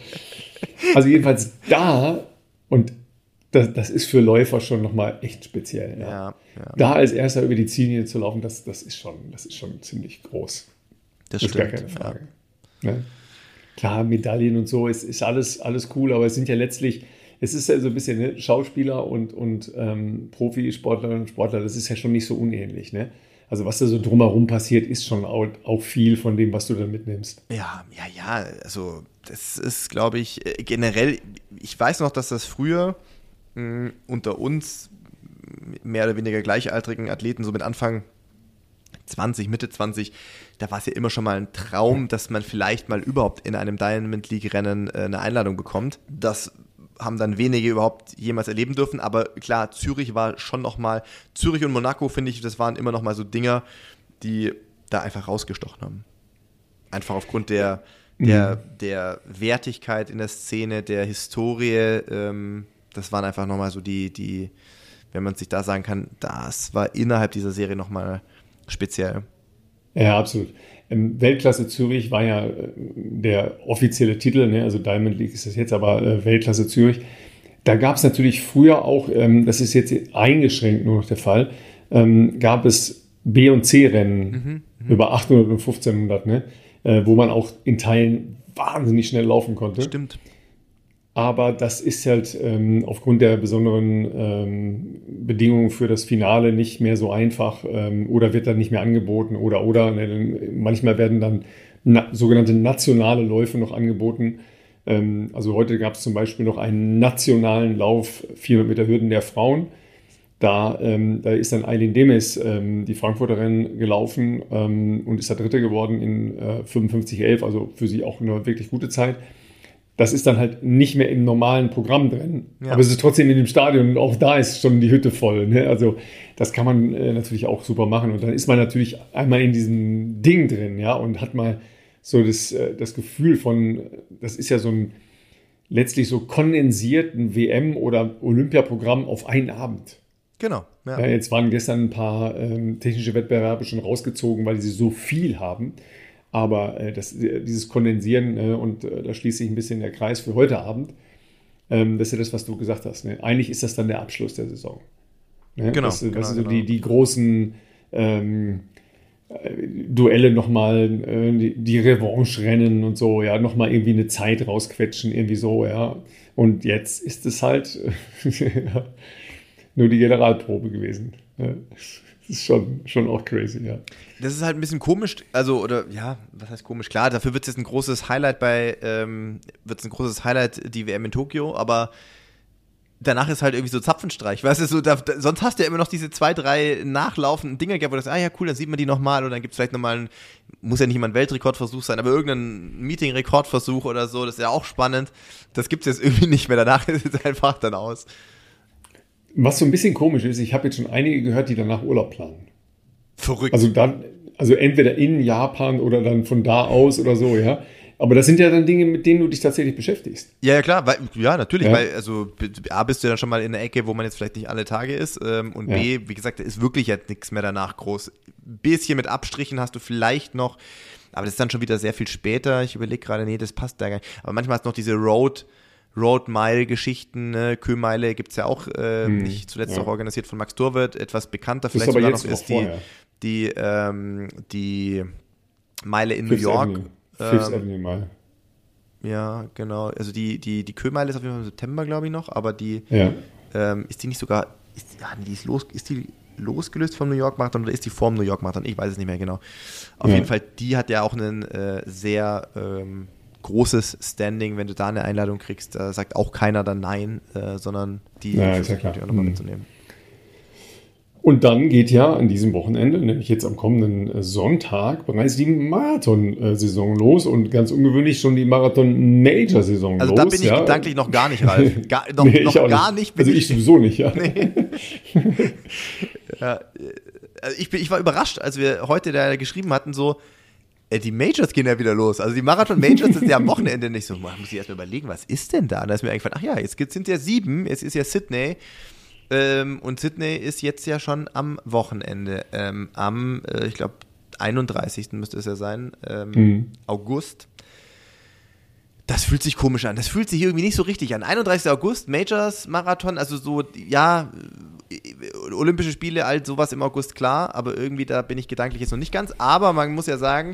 Also jedenfalls da, und das ist für Läufer schon nochmal echt speziell. Ja. Da als Erster über die Ziellinie zu laufen, das ist schon ziemlich groß. Das stimmt. Ist gar keine Frage. Ja. Ne? Klar, Medaillen und so, es ist alles cool, aber es sind ja letztlich, es ist ja so ein bisschen Schauspieler und Profisportlerinnen und Sportler, das ist ja schon nicht so unähnlich, ne? Also was da so drumherum passiert, ist schon auch viel von dem, was du da mitnimmst. Ja, also das ist, glaube ich, generell, ich weiß noch, dass das früher unter uns mehr oder weniger gleichaltrigen Athleten, so mit Anfang 20, Mitte 20, da war es ja immer schon mal ein Traum, dass man vielleicht mal überhaupt in einem Diamond League Rennen eine Einladung bekommt. Das haben dann wenige überhaupt jemals erleben dürfen, aber klar, Zürich war schon nochmal, Zürich und Monaco, finde ich, das waren immer nochmal so Dinger, die da einfach rausgestochen haben. Einfach aufgrund der Wertigkeit in der Szene, der Historie, das waren einfach nochmal so die, wenn man sich da sagen kann, das war innerhalb dieser Serie nochmal speziell. Ja, absolut. Weltklasse Zürich war ja der offizielle Titel, ne? Also Diamond League ist das jetzt, aber Weltklasse Zürich. Da gab es natürlich früher auch, das ist jetzt eingeschränkt nur noch der Fall, gab es B- und C-Rennen über 800 und 1500, ne? Wo man auch in Teilen wahnsinnig schnell laufen konnte. Stimmt. Aber das ist halt aufgrund der besonderen Bedingungen für das Finale nicht mehr so einfach oder wird dann nicht mehr angeboten oder. Manchmal werden dann sogenannte nationale Läufe noch angeboten. Also heute gab es zum Beispiel noch einen nationalen Lauf 400 Meter Hürden der Frauen. Da ist dann Eileen Demes, die Frankfurterin, gelaufen und ist da Dritte geworden in 55,11, also für sie auch eine wirklich gute Zeit. Das ist dann halt nicht mehr im normalen Programm drin, aber es ist trotzdem in dem Stadion und auch da ist schon die Hütte voll. Ne? Also das kann man natürlich auch super machen und dann ist man natürlich einmal in diesem Ding drin, ja, und hat mal so das Gefühl von, das ist ja so ein letztlich so kondensierten WM- oder Olympiaprogramm auf einen Abend. Genau. Ja, jetzt waren gestern ein paar technische Wettbewerbe schon rausgezogen, weil sie so viel haben. Aber dieses Kondensieren, und da schließt sich ein bisschen der Kreis für heute Abend, das ist ja das, was du gesagt hast. Ne? Eigentlich ist das dann der Abschluss der Saison. Ne? Genau. Das sind so die großen Duelle nochmal, die Revanche-Rennen und so, ja, nochmal irgendwie eine Zeit rausquetschen, irgendwie so, ja. Und jetzt ist es halt nur die Generalprobe gewesen. Ja. Das ist schon auch crazy, ja. Das ist halt ein bisschen komisch, also, oder, ja, was heißt komisch? Klar, dafür wird es jetzt ein großes Highlight die WM in Tokio, aber danach ist halt irgendwie so Zapfenstreich, weißt du, sonst hast du ja immer noch diese 2, 3 nachlaufenden Dinger gehabt, wo du sagst, ja cool, dann sieht man die nochmal und dann gibt es vielleicht nochmal muss ja nicht immer ein Weltrekordversuch sein, aber irgendein Meeting-Rekordversuch oder so, das ist ja auch spannend, das gibt es jetzt irgendwie nicht mehr, danach ist es einfach dann aus. Was so ein bisschen komisch ist, ich habe jetzt schon einige gehört, die danach Urlaub planen. Verrückt. Also entweder in Japan oder dann von da aus oder so, ja. Aber das sind ja dann Dinge, mit denen du dich tatsächlich beschäftigst. Ja, klar, natürlich, weil, also A, bist du ja dann schon mal in der Ecke, wo man jetzt vielleicht nicht alle Tage ist, und B, wie gesagt, da ist wirklich jetzt nichts mehr danach groß. Ein bisschen mit Abstrichen hast du vielleicht noch, aber das ist dann schon wieder sehr viel später. Ich überlege gerade, nee, das passt da gar nicht. Aber manchmal hast du noch diese Road-Mile-Geschichten, ne? Köhmeile gibt es ja auch, nicht zuletzt auch organisiert von Max Torwart, etwas bekannter vielleicht sogar noch ist die Meile in New York. Fifth Avenue Mile. Ja, genau. Also die Köhmeile ist auf jeden Fall im September, glaube ich, noch, aber die ist die nicht sogar, ist die losgelöst vom New York Marathon oder ist die vorm New York Marathon? Ich weiß es nicht mehr genau. Auf jeden Fall, die hat ja auch einen sehr großes Standing. Wenn du da eine Einladung kriegst, da sagt auch keiner dann nein, sondern die versuchen auch nochmal mitzunehmen. Und dann geht ja an diesem Wochenende, nämlich jetzt am kommenden Sonntag, bereits die Marathon-Saison los und ganz ungewöhnlich schon die Marathon-Major-Saison los. Also da bin ich gedanklich noch gar nicht, Ralf. Gar nicht. Also ich sowieso nicht, ja. Nee. Ja, ich war überrascht, als wir heute da geschrieben hatten, so, die Majors gehen ja wieder los. Also die Marathon-Majors sind ja am Wochenende nicht so. Muss ich erstmal überlegen, was ist denn da? Und da ist mir eingefallen, ach ja, jetzt sind ja 7, jetzt ist ja Sydney. Und Sydney ist jetzt ja schon am Wochenende. Ich glaube, 31. müsste es ja sein, August. Das fühlt sich komisch an. Das fühlt sich irgendwie nicht so richtig an. 31. August, Majors, Marathon, also so, ja, Olympische Spiele, all sowas im August, klar, aber irgendwie da bin ich gedanklich jetzt noch nicht ganz. Aber man muss ja sagen,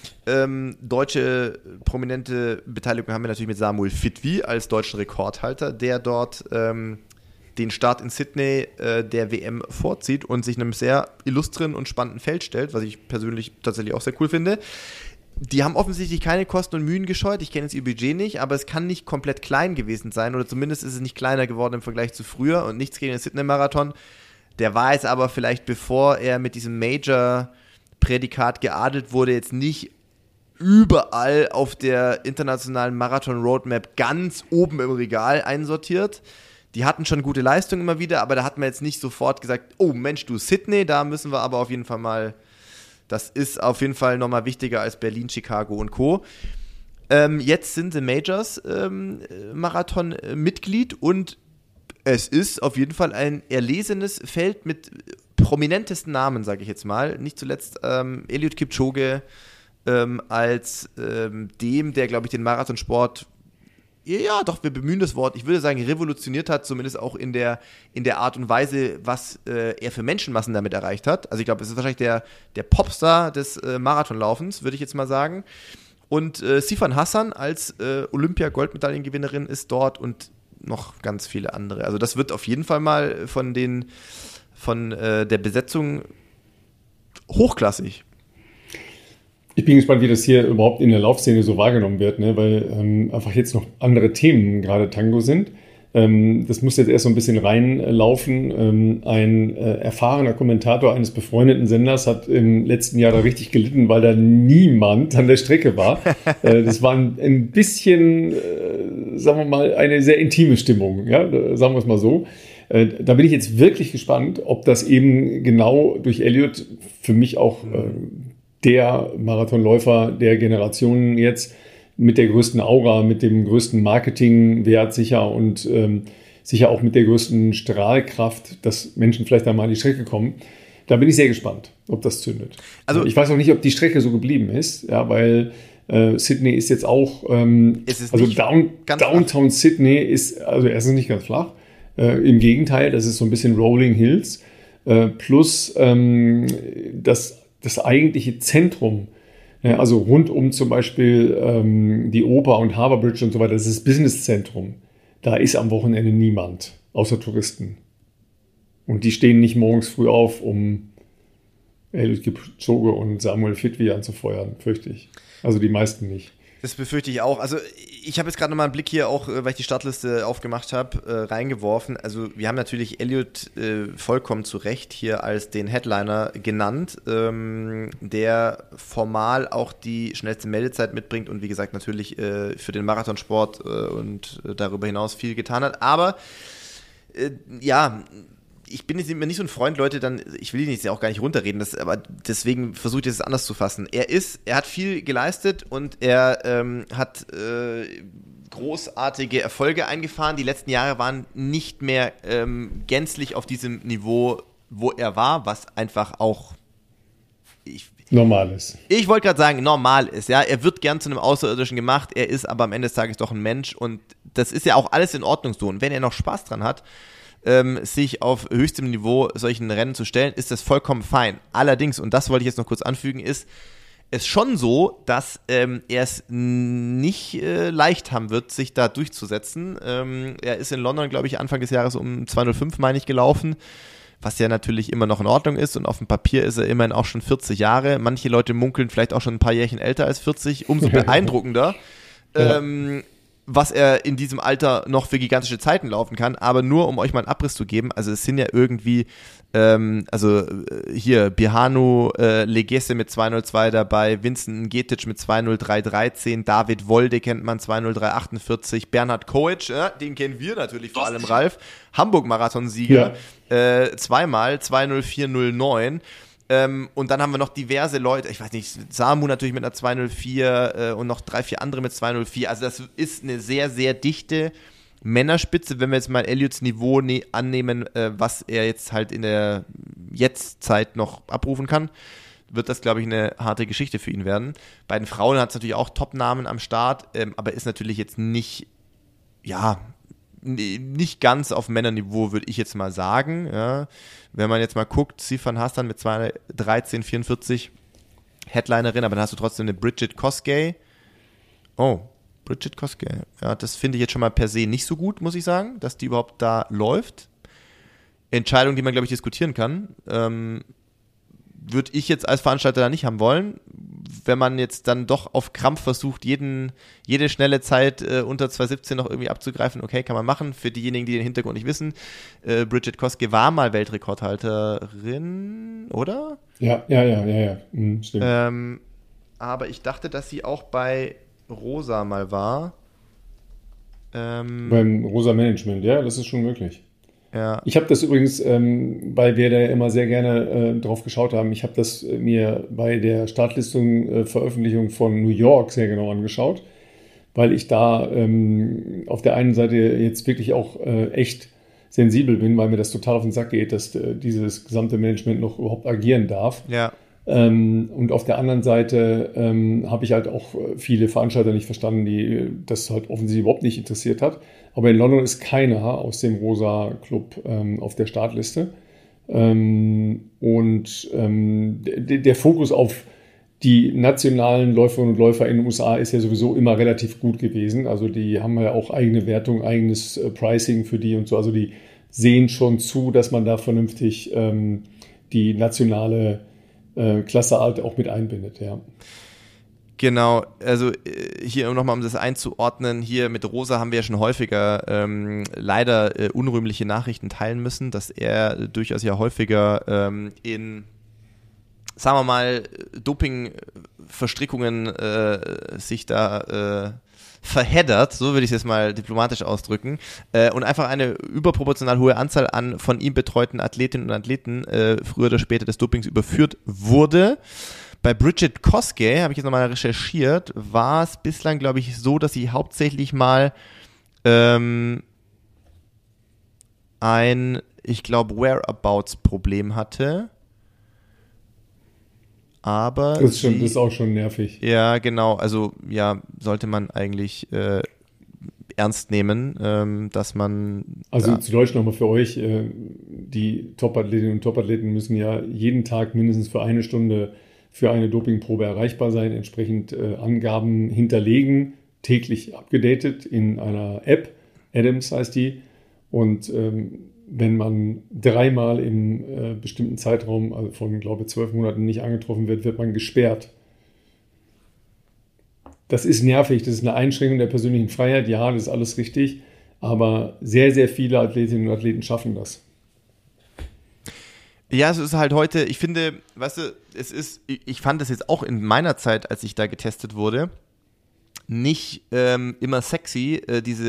deutsche prominente Beteiligung haben wir natürlich mit Samuel Fitwi als deutschen Rekordhalter, der dort den Start in Sydney der WM vorzieht und sich einem sehr illustren und spannenden Feld stellt, was ich persönlich tatsächlich auch sehr cool finde. Die haben offensichtlich keine Kosten und Mühen gescheut. Ich kenne jetzt ihr Budget nicht, aber es kann nicht komplett klein gewesen sein oder zumindest ist es nicht kleiner geworden im Vergleich zu früher und nichts gegen den Sydney-Marathon. Der war jetzt aber vielleicht, bevor er mit diesem Major-Prädikat geadelt wurde, jetzt nicht überall auf der internationalen Marathon-Roadmap ganz oben im Regal einsortiert. Die hatten schon gute Leistungen immer wieder, aber da hat man jetzt nicht sofort gesagt, oh Mensch, du Sydney, da müssen wir aber auf jeden Fall mal, das ist auf jeden Fall nochmal wichtiger als Berlin, Chicago und Co. Jetzt sind sie Majors Marathon Mitglied und es ist auf jeden Fall ein erlesenes Feld mit prominentesten Namen, sage ich jetzt mal. Nicht zuletzt Eliud Kipchoge als dem, der, glaube ich, den Marathonsport, ja, doch, wir bemühen das Wort, ich würde sagen, revolutioniert hat, zumindest auch in der Art und Weise, was er für Menschenmassen damit erreicht hat. Also ich glaube, es ist wahrscheinlich der Popstar des Marathonlaufens, würde ich jetzt mal sagen. Und Sifan Hassan als Olympia-Goldmedaillengewinnerin ist dort und noch ganz viele andere. Also das wird auf jeden Fall mal von der Besetzung hochklassig. Ich bin gespannt, wie das hier überhaupt in der Laufszene so wahrgenommen wird, ne? Weil einfach jetzt noch andere Themen gerade Tango sind. Das muss jetzt erst so ein bisschen reinlaufen. Ein erfahrener Kommentator eines befreundeten Senders hat im letzten Jahr da richtig gelitten, weil da niemand an der Strecke war. Das war ein bisschen, sagen wir mal, eine sehr intime Stimmung, ja? Sagen wir es mal so. Da bin ich jetzt wirklich gespannt, ob das eben genau durch Eliud für mich auch der Marathonläufer der Generationen jetzt mit der größten Aura, mit dem größten Marketingwert sicher und sicher auch mit der größten Strahlkraft, dass Menschen vielleicht einmal an die Strecke kommen. Da bin ich sehr gespannt, ob das zündet. Also ich weiß auch nicht, ob die Strecke so geblieben ist, ja, weil Sydney ist jetzt auch, also Downtown Sydney ist also erstens nicht ganz flach. Im Gegenteil, das ist so ein bisschen Rolling Hills plus das eigentliche Zentrum, also rund um zum Beispiel die Oper und Harbour Bridge und so weiter, das ist das Businesszentrum. Da ist am Wochenende niemand, außer Touristen. Und die stehen nicht morgens früh auf, um Eliud Kipchoge und Samuel Fitwi anzufeuern, fürchte ich. Also die meisten nicht. Das befürchte ich auch. Also ich habe jetzt gerade nochmal einen Blick hier auch, weil ich die Startliste aufgemacht habe, reingeworfen. Also wir haben natürlich Eliud vollkommen zu Recht hier als den Headliner genannt, der formal auch die schnellste Meldezeit mitbringt und wie gesagt natürlich für den Marathonsport und darüber hinaus viel getan hat. Aber ja, ich bin jetzt immer nicht so ein Freund, Leute, ich will ihn jetzt auch gar nicht runterreden, aber deswegen versuche ich das anders zu fassen. Er hat viel geleistet und er hat großartige Erfolge eingefahren. Die letzten Jahre waren nicht mehr gänzlich auf diesem Niveau, wo er war, was einfach auch normal ist. Ich wollte gerade sagen, normal ist. Ja, er wird gern zu einem Außerirdischen gemacht, er ist aber am Ende des Tages doch ein Mensch und das ist ja auch alles in Ordnung so. Und wenn er noch Spaß dran hat, sich auf höchstem Niveau solchen Rennen zu stellen, ist das vollkommen fein. Allerdings, und das wollte ich jetzt noch kurz anfügen, ist es schon so, dass er es nicht leicht haben wird, sich da durchzusetzen. Er ist in London, glaube ich, Anfang des Jahres um 2:05, meine ich, gelaufen. was ja natürlich immer noch in Ordnung ist und auf dem Papier ist er immerhin auch schon 40 Jahre. Manche Leute munkeln vielleicht auch schon ein paar Jährchen älter als 40, umso beeindruckender, was er in diesem Alter noch für gigantische Zeiten laufen kann. Aber nur, um euch mal einen Abriss zu geben, also es sind ja irgendwie hier Bihanu Legesse mit 2:02 dabei, Vincent Ngetic mit 2:03,13, David Wolde kennt man 2:03,48, Bernhard Koic, den kennen wir natürlich vor allem, Ralf, Hamburg-Marathonsieger, zweimal 2:04,09. Und dann haben wir noch diverse Leute, ich weiß nicht, Samu natürlich mit einer 2:04 und noch 3, 4 andere mit 2:04. Also das ist eine sehr, sehr dichte Männerspitze, wenn wir jetzt mal Elliots Niveau annehmen, was er jetzt halt in der Jetztzeit noch abrufen kann, wird das, glaube ich, eine harte Geschichte für ihn werden. Bei den Frauen hat es natürlich auch Top-Namen am Start, aber ist natürlich jetzt nicht ganz auf Männerniveau, würde ich jetzt mal sagen. Ja. Wenn man jetzt mal guckt, Sifan Hassan mit 2:13,44 Headlinerin, aber dann hast du trotzdem eine Bridget Kosgei. Oh, Bridget Kosgei. Ja, das finde ich jetzt schon mal per se nicht so gut, muss ich sagen, dass die überhaupt da läuft. Entscheidung, die man, glaube ich, diskutieren kann. Würde ich jetzt als Veranstalter da nicht haben wollen. Wenn man jetzt dann doch auf Krampf versucht, jede schnelle Zeit unter 2:17 noch irgendwie abzugreifen, okay, kann man machen. Für diejenigen, die den Hintergrund nicht wissen, Bridget Kosgei war mal Weltrekordhalterin, oder? Ja. Stimmt. Aber ich dachte, dass sie auch bei Rosa mal war. Beim Rosa Management, ja, das ist schon möglich. Ja. Ich habe das übrigens, weil wir da immer sehr gerne drauf geschaut haben, ich habe das mir bei der Startlistung-Veröffentlichung von New York sehr genau angeschaut, weil ich da auf der einen Seite jetzt wirklich auch echt sensibel bin, weil mir das total auf den Sack geht, dass dieses gesamte Management noch überhaupt agieren darf. Ja. Und auf der anderen Seite habe ich halt auch viele Veranstalter nicht verstanden, die das halt offensichtlich überhaupt nicht interessiert hat. Aber in London ist keiner aus dem Rosa Club auf der Startliste. Der Fokus auf die nationalen Läuferinnen und Läufer in den USA ist ja sowieso immer relativ gut gewesen. Also die haben ja auch eigene Wertung, eigenes Pricing für die und so. Also die sehen schon zu, dass man da vernünftig die nationale Klasse halt auch mit einbindet, ja. Genau, also hier nochmal, um das einzuordnen, hier mit Rosa haben wir ja schon häufiger leider unrühmliche Nachrichten teilen müssen, dass er durchaus ja häufiger in, sagen wir mal, Doping-Verstrickungen sich da verheddert, so würde ich es jetzt mal diplomatisch ausdrücken, und einfach eine überproportional hohe Anzahl an von ihm betreuten Athletinnen und Athleten früher oder später des Dopings überführt wurde. Bei Bridget Kosgei, habe ich jetzt nochmal recherchiert, war es bislang, glaube ich, so, dass sie hauptsächlich mal ein, ich glaube, Whereabouts-Problem hatte. Aber das ist auch schon nervig. Ja, genau. Also ja, sollte man eigentlich ernst nehmen, dass man... Also zu Deutsch nochmal für euch, die Top-Athletinnen und Top-Athleten müssen ja jeden Tag mindestens für eine Stunde für eine Dopingprobe erreichbar sein, entsprechend Angaben hinterlegen, täglich abgedatet in einer App, Adams heißt die, und wenn man 3-mal im bestimmten Zeitraum, also von, glaube ich, 12 Monaten nicht angetroffen wird, wird man gesperrt. Das ist nervig, das ist eine Einschränkung der persönlichen Freiheit, ja, das ist alles richtig, aber sehr, sehr viele Athletinnen und Athleten schaffen das. Ja, es ist halt heute, ich finde, weißt du, ich fand das jetzt auch in meiner Zeit, als ich da getestet wurde, nicht immer sexy,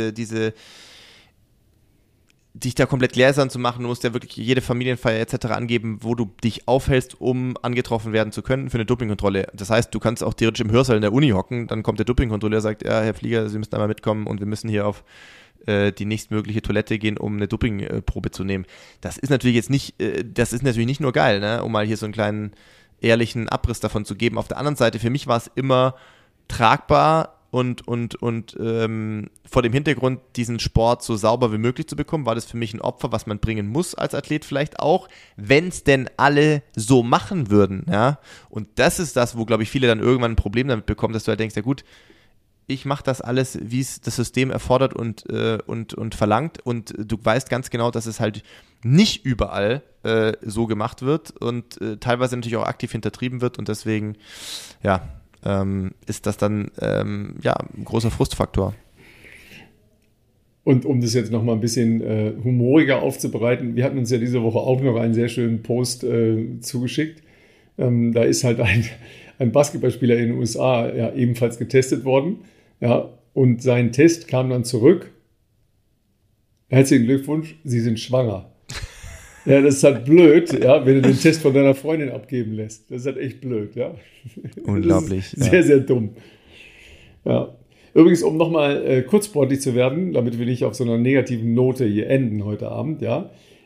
dich da komplett gläsern zu machen. Du musst ja wirklich jede Familienfeier etc. angeben, wo du dich aufhältst, um angetroffen werden zu können für eine Dopingkontrolle. Das heißt, du kannst auch theoretisch im Hörsaal in der Uni hocken, dann kommt der Dopingkontrolleur, sagt, ja, Herr Flieger, Sie müssen einmal mitkommen und wir müssen hier auf die nächstmögliche Toilette gehen, um eine Dopingprobe zu nehmen. Das ist natürlich jetzt nicht, nicht nur geil, ne? Um mal hier so einen kleinen ehrlichen Abriss davon zu geben. Auf der anderen Seite, für mich war es immer tragbar und vor dem Hintergrund, diesen Sport so sauber wie möglich zu bekommen, war das für mich ein Opfer, was man bringen muss als Athlet vielleicht auch, wenn es denn alle so machen würden, ja. Und das ist das, wo, glaube ich, viele dann irgendwann ein Problem damit bekommen, dass du halt denkst, ja gut, ich mache das alles, wie es das System erfordert und verlangt, und du weißt ganz genau, dass es halt nicht überall so gemacht wird und teilweise natürlich auch aktiv hintertrieben wird, und deswegen ist das dann ein großer Frustfaktor. Und um das jetzt noch mal ein bisschen humoriger aufzubereiten, wir hatten uns ja diese Woche auch noch einen sehr schönen Post zugeschickt. Da ist halt ein Basketballspieler in den USA ja ebenfalls getestet worden. Ja, und sein Test kam dann zurück. Herzlichen Glückwunsch, Sie sind schwanger. Ja, das ist halt blöd, ja, wenn du den Test von deiner Freundin abgeben lässt. Das ist halt echt blöd, ja. Unglaublich. Sehr, sehr dumm. Ja. Übrigens, um nochmal kurzsportlich zu werden, damit wir nicht auf so einer negativen Note hier enden heute Abend, ja.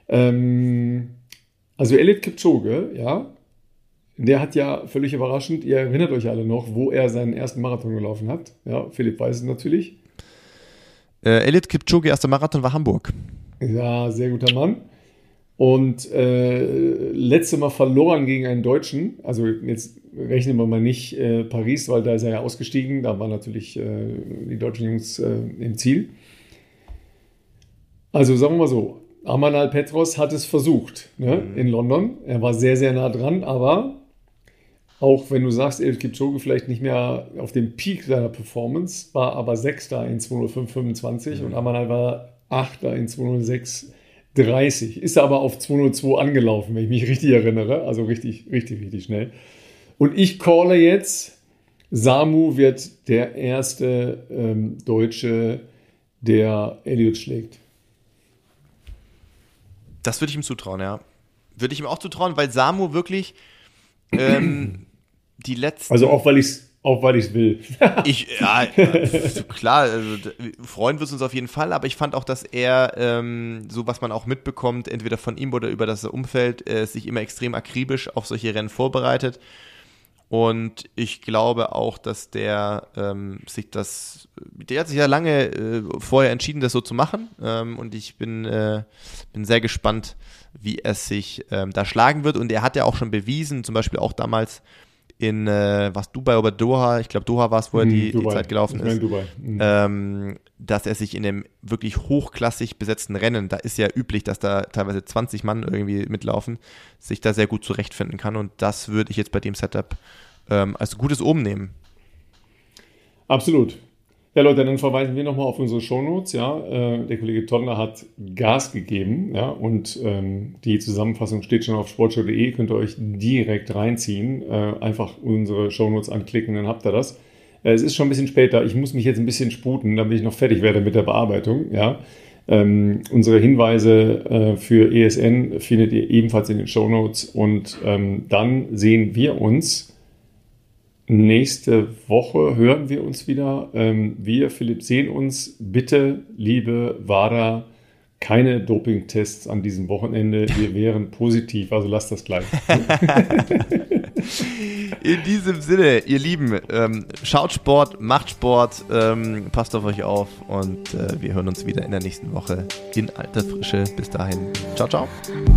Also Eliud Kipchoge, ja, der hat ja völlig überraschend, ihr erinnert euch alle noch, wo er seinen ersten Marathon gelaufen hat. Ja, Philipp weiß es natürlich. Eliud Kipchoge, erster Marathon war Hamburg. Ja, sehr guter Mann. Und letzte Mal verloren gegen einen Deutschen. Also jetzt rechnen wir mal nicht Paris, weil da ist er ja ausgestiegen. Da waren natürlich die deutschen Jungs im Ziel. Also sagen wir mal so, Amanal Petros hat es versucht, ne, in London. Er war sehr, sehr nah dran, aber auch wenn du sagst, Eliud Kipchoge vielleicht nicht mehr auf dem Peak seiner Performance, war aber Sechster in 2:05:25 und Amanal war Achter in 2:06:30. Ist aber auf 2:02 angelaufen, wenn ich mich richtig erinnere. Also richtig, richtig, richtig schnell. Und ich calle jetzt, Samu wird der erste Deutsche, der Eliud schlägt. Das würde ich ihm zutrauen, ja. Würde ich ihm auch zutrauen, weil Samu wirklich die letzten... Also auch weil ich es will. Klar, also, freuen wir uns auf jeden Fall, aber ich fand auch, dass er, so was man auch mitbekommt, entweder von ihm oder über das Umfeld, sich immer extrem akribisch auf solche Rennen vorbereitet. Und ich glaube auch, dass der hat sich ja lange vorher entschieden, das so zu machen. Und ich bin sehr gespannt, wie er sich da schlagen wird. Und er hat ja auch schon bewiesen, zum Beispiel auch damals in Dubai oder Doha, ich glaube Doha war es, wo er die Zeit gelaufen ist, dass er sich in dem wirklich hochklassig besetzten Rennen, da ist ja üblich, dass da teilweise 20 Mann irgendwie mitlaufen, sich da sehr gut zurechtfinden kann, und das würde ich jetzt bei dem Setup als gutes Omen nehmen. Absolut. Ja, Leute, dann verweisen wir nochmal auf unsere Shownotes. Ja. Der Kollege Tondler hat Gas gegeben, ja, und die Zusammenfassung steht schon auf sportshow.de, könnt ihr euch direkt reinziehen. Einfach unsere Shownotes anklicken, dann habt ihr das. Es ist schon ein bisschen später, ich muss mich jetzt ein bisschen sputen, damit ich noch fertig werde mit der Bearbeitung. Ja. Unsere Hinweise für ESN findet ihr ebenfalls in den Shownotes, und dann sehen wir uns nächste Woche, hören wir uns wieder. Wir, Philipp, sehen uns. Bitte, liebe WADA, keine Dopingtests an diesem Wochenende. Wir wären positiv, also lasst das gleich. In diesem Sinne, ihr Lieben, schaut Sport, macht Sport, passt auf euch auf, und wir hören uns wieder in der nächsten Woche in alter Frische. Bis dahin, ciao, ciao.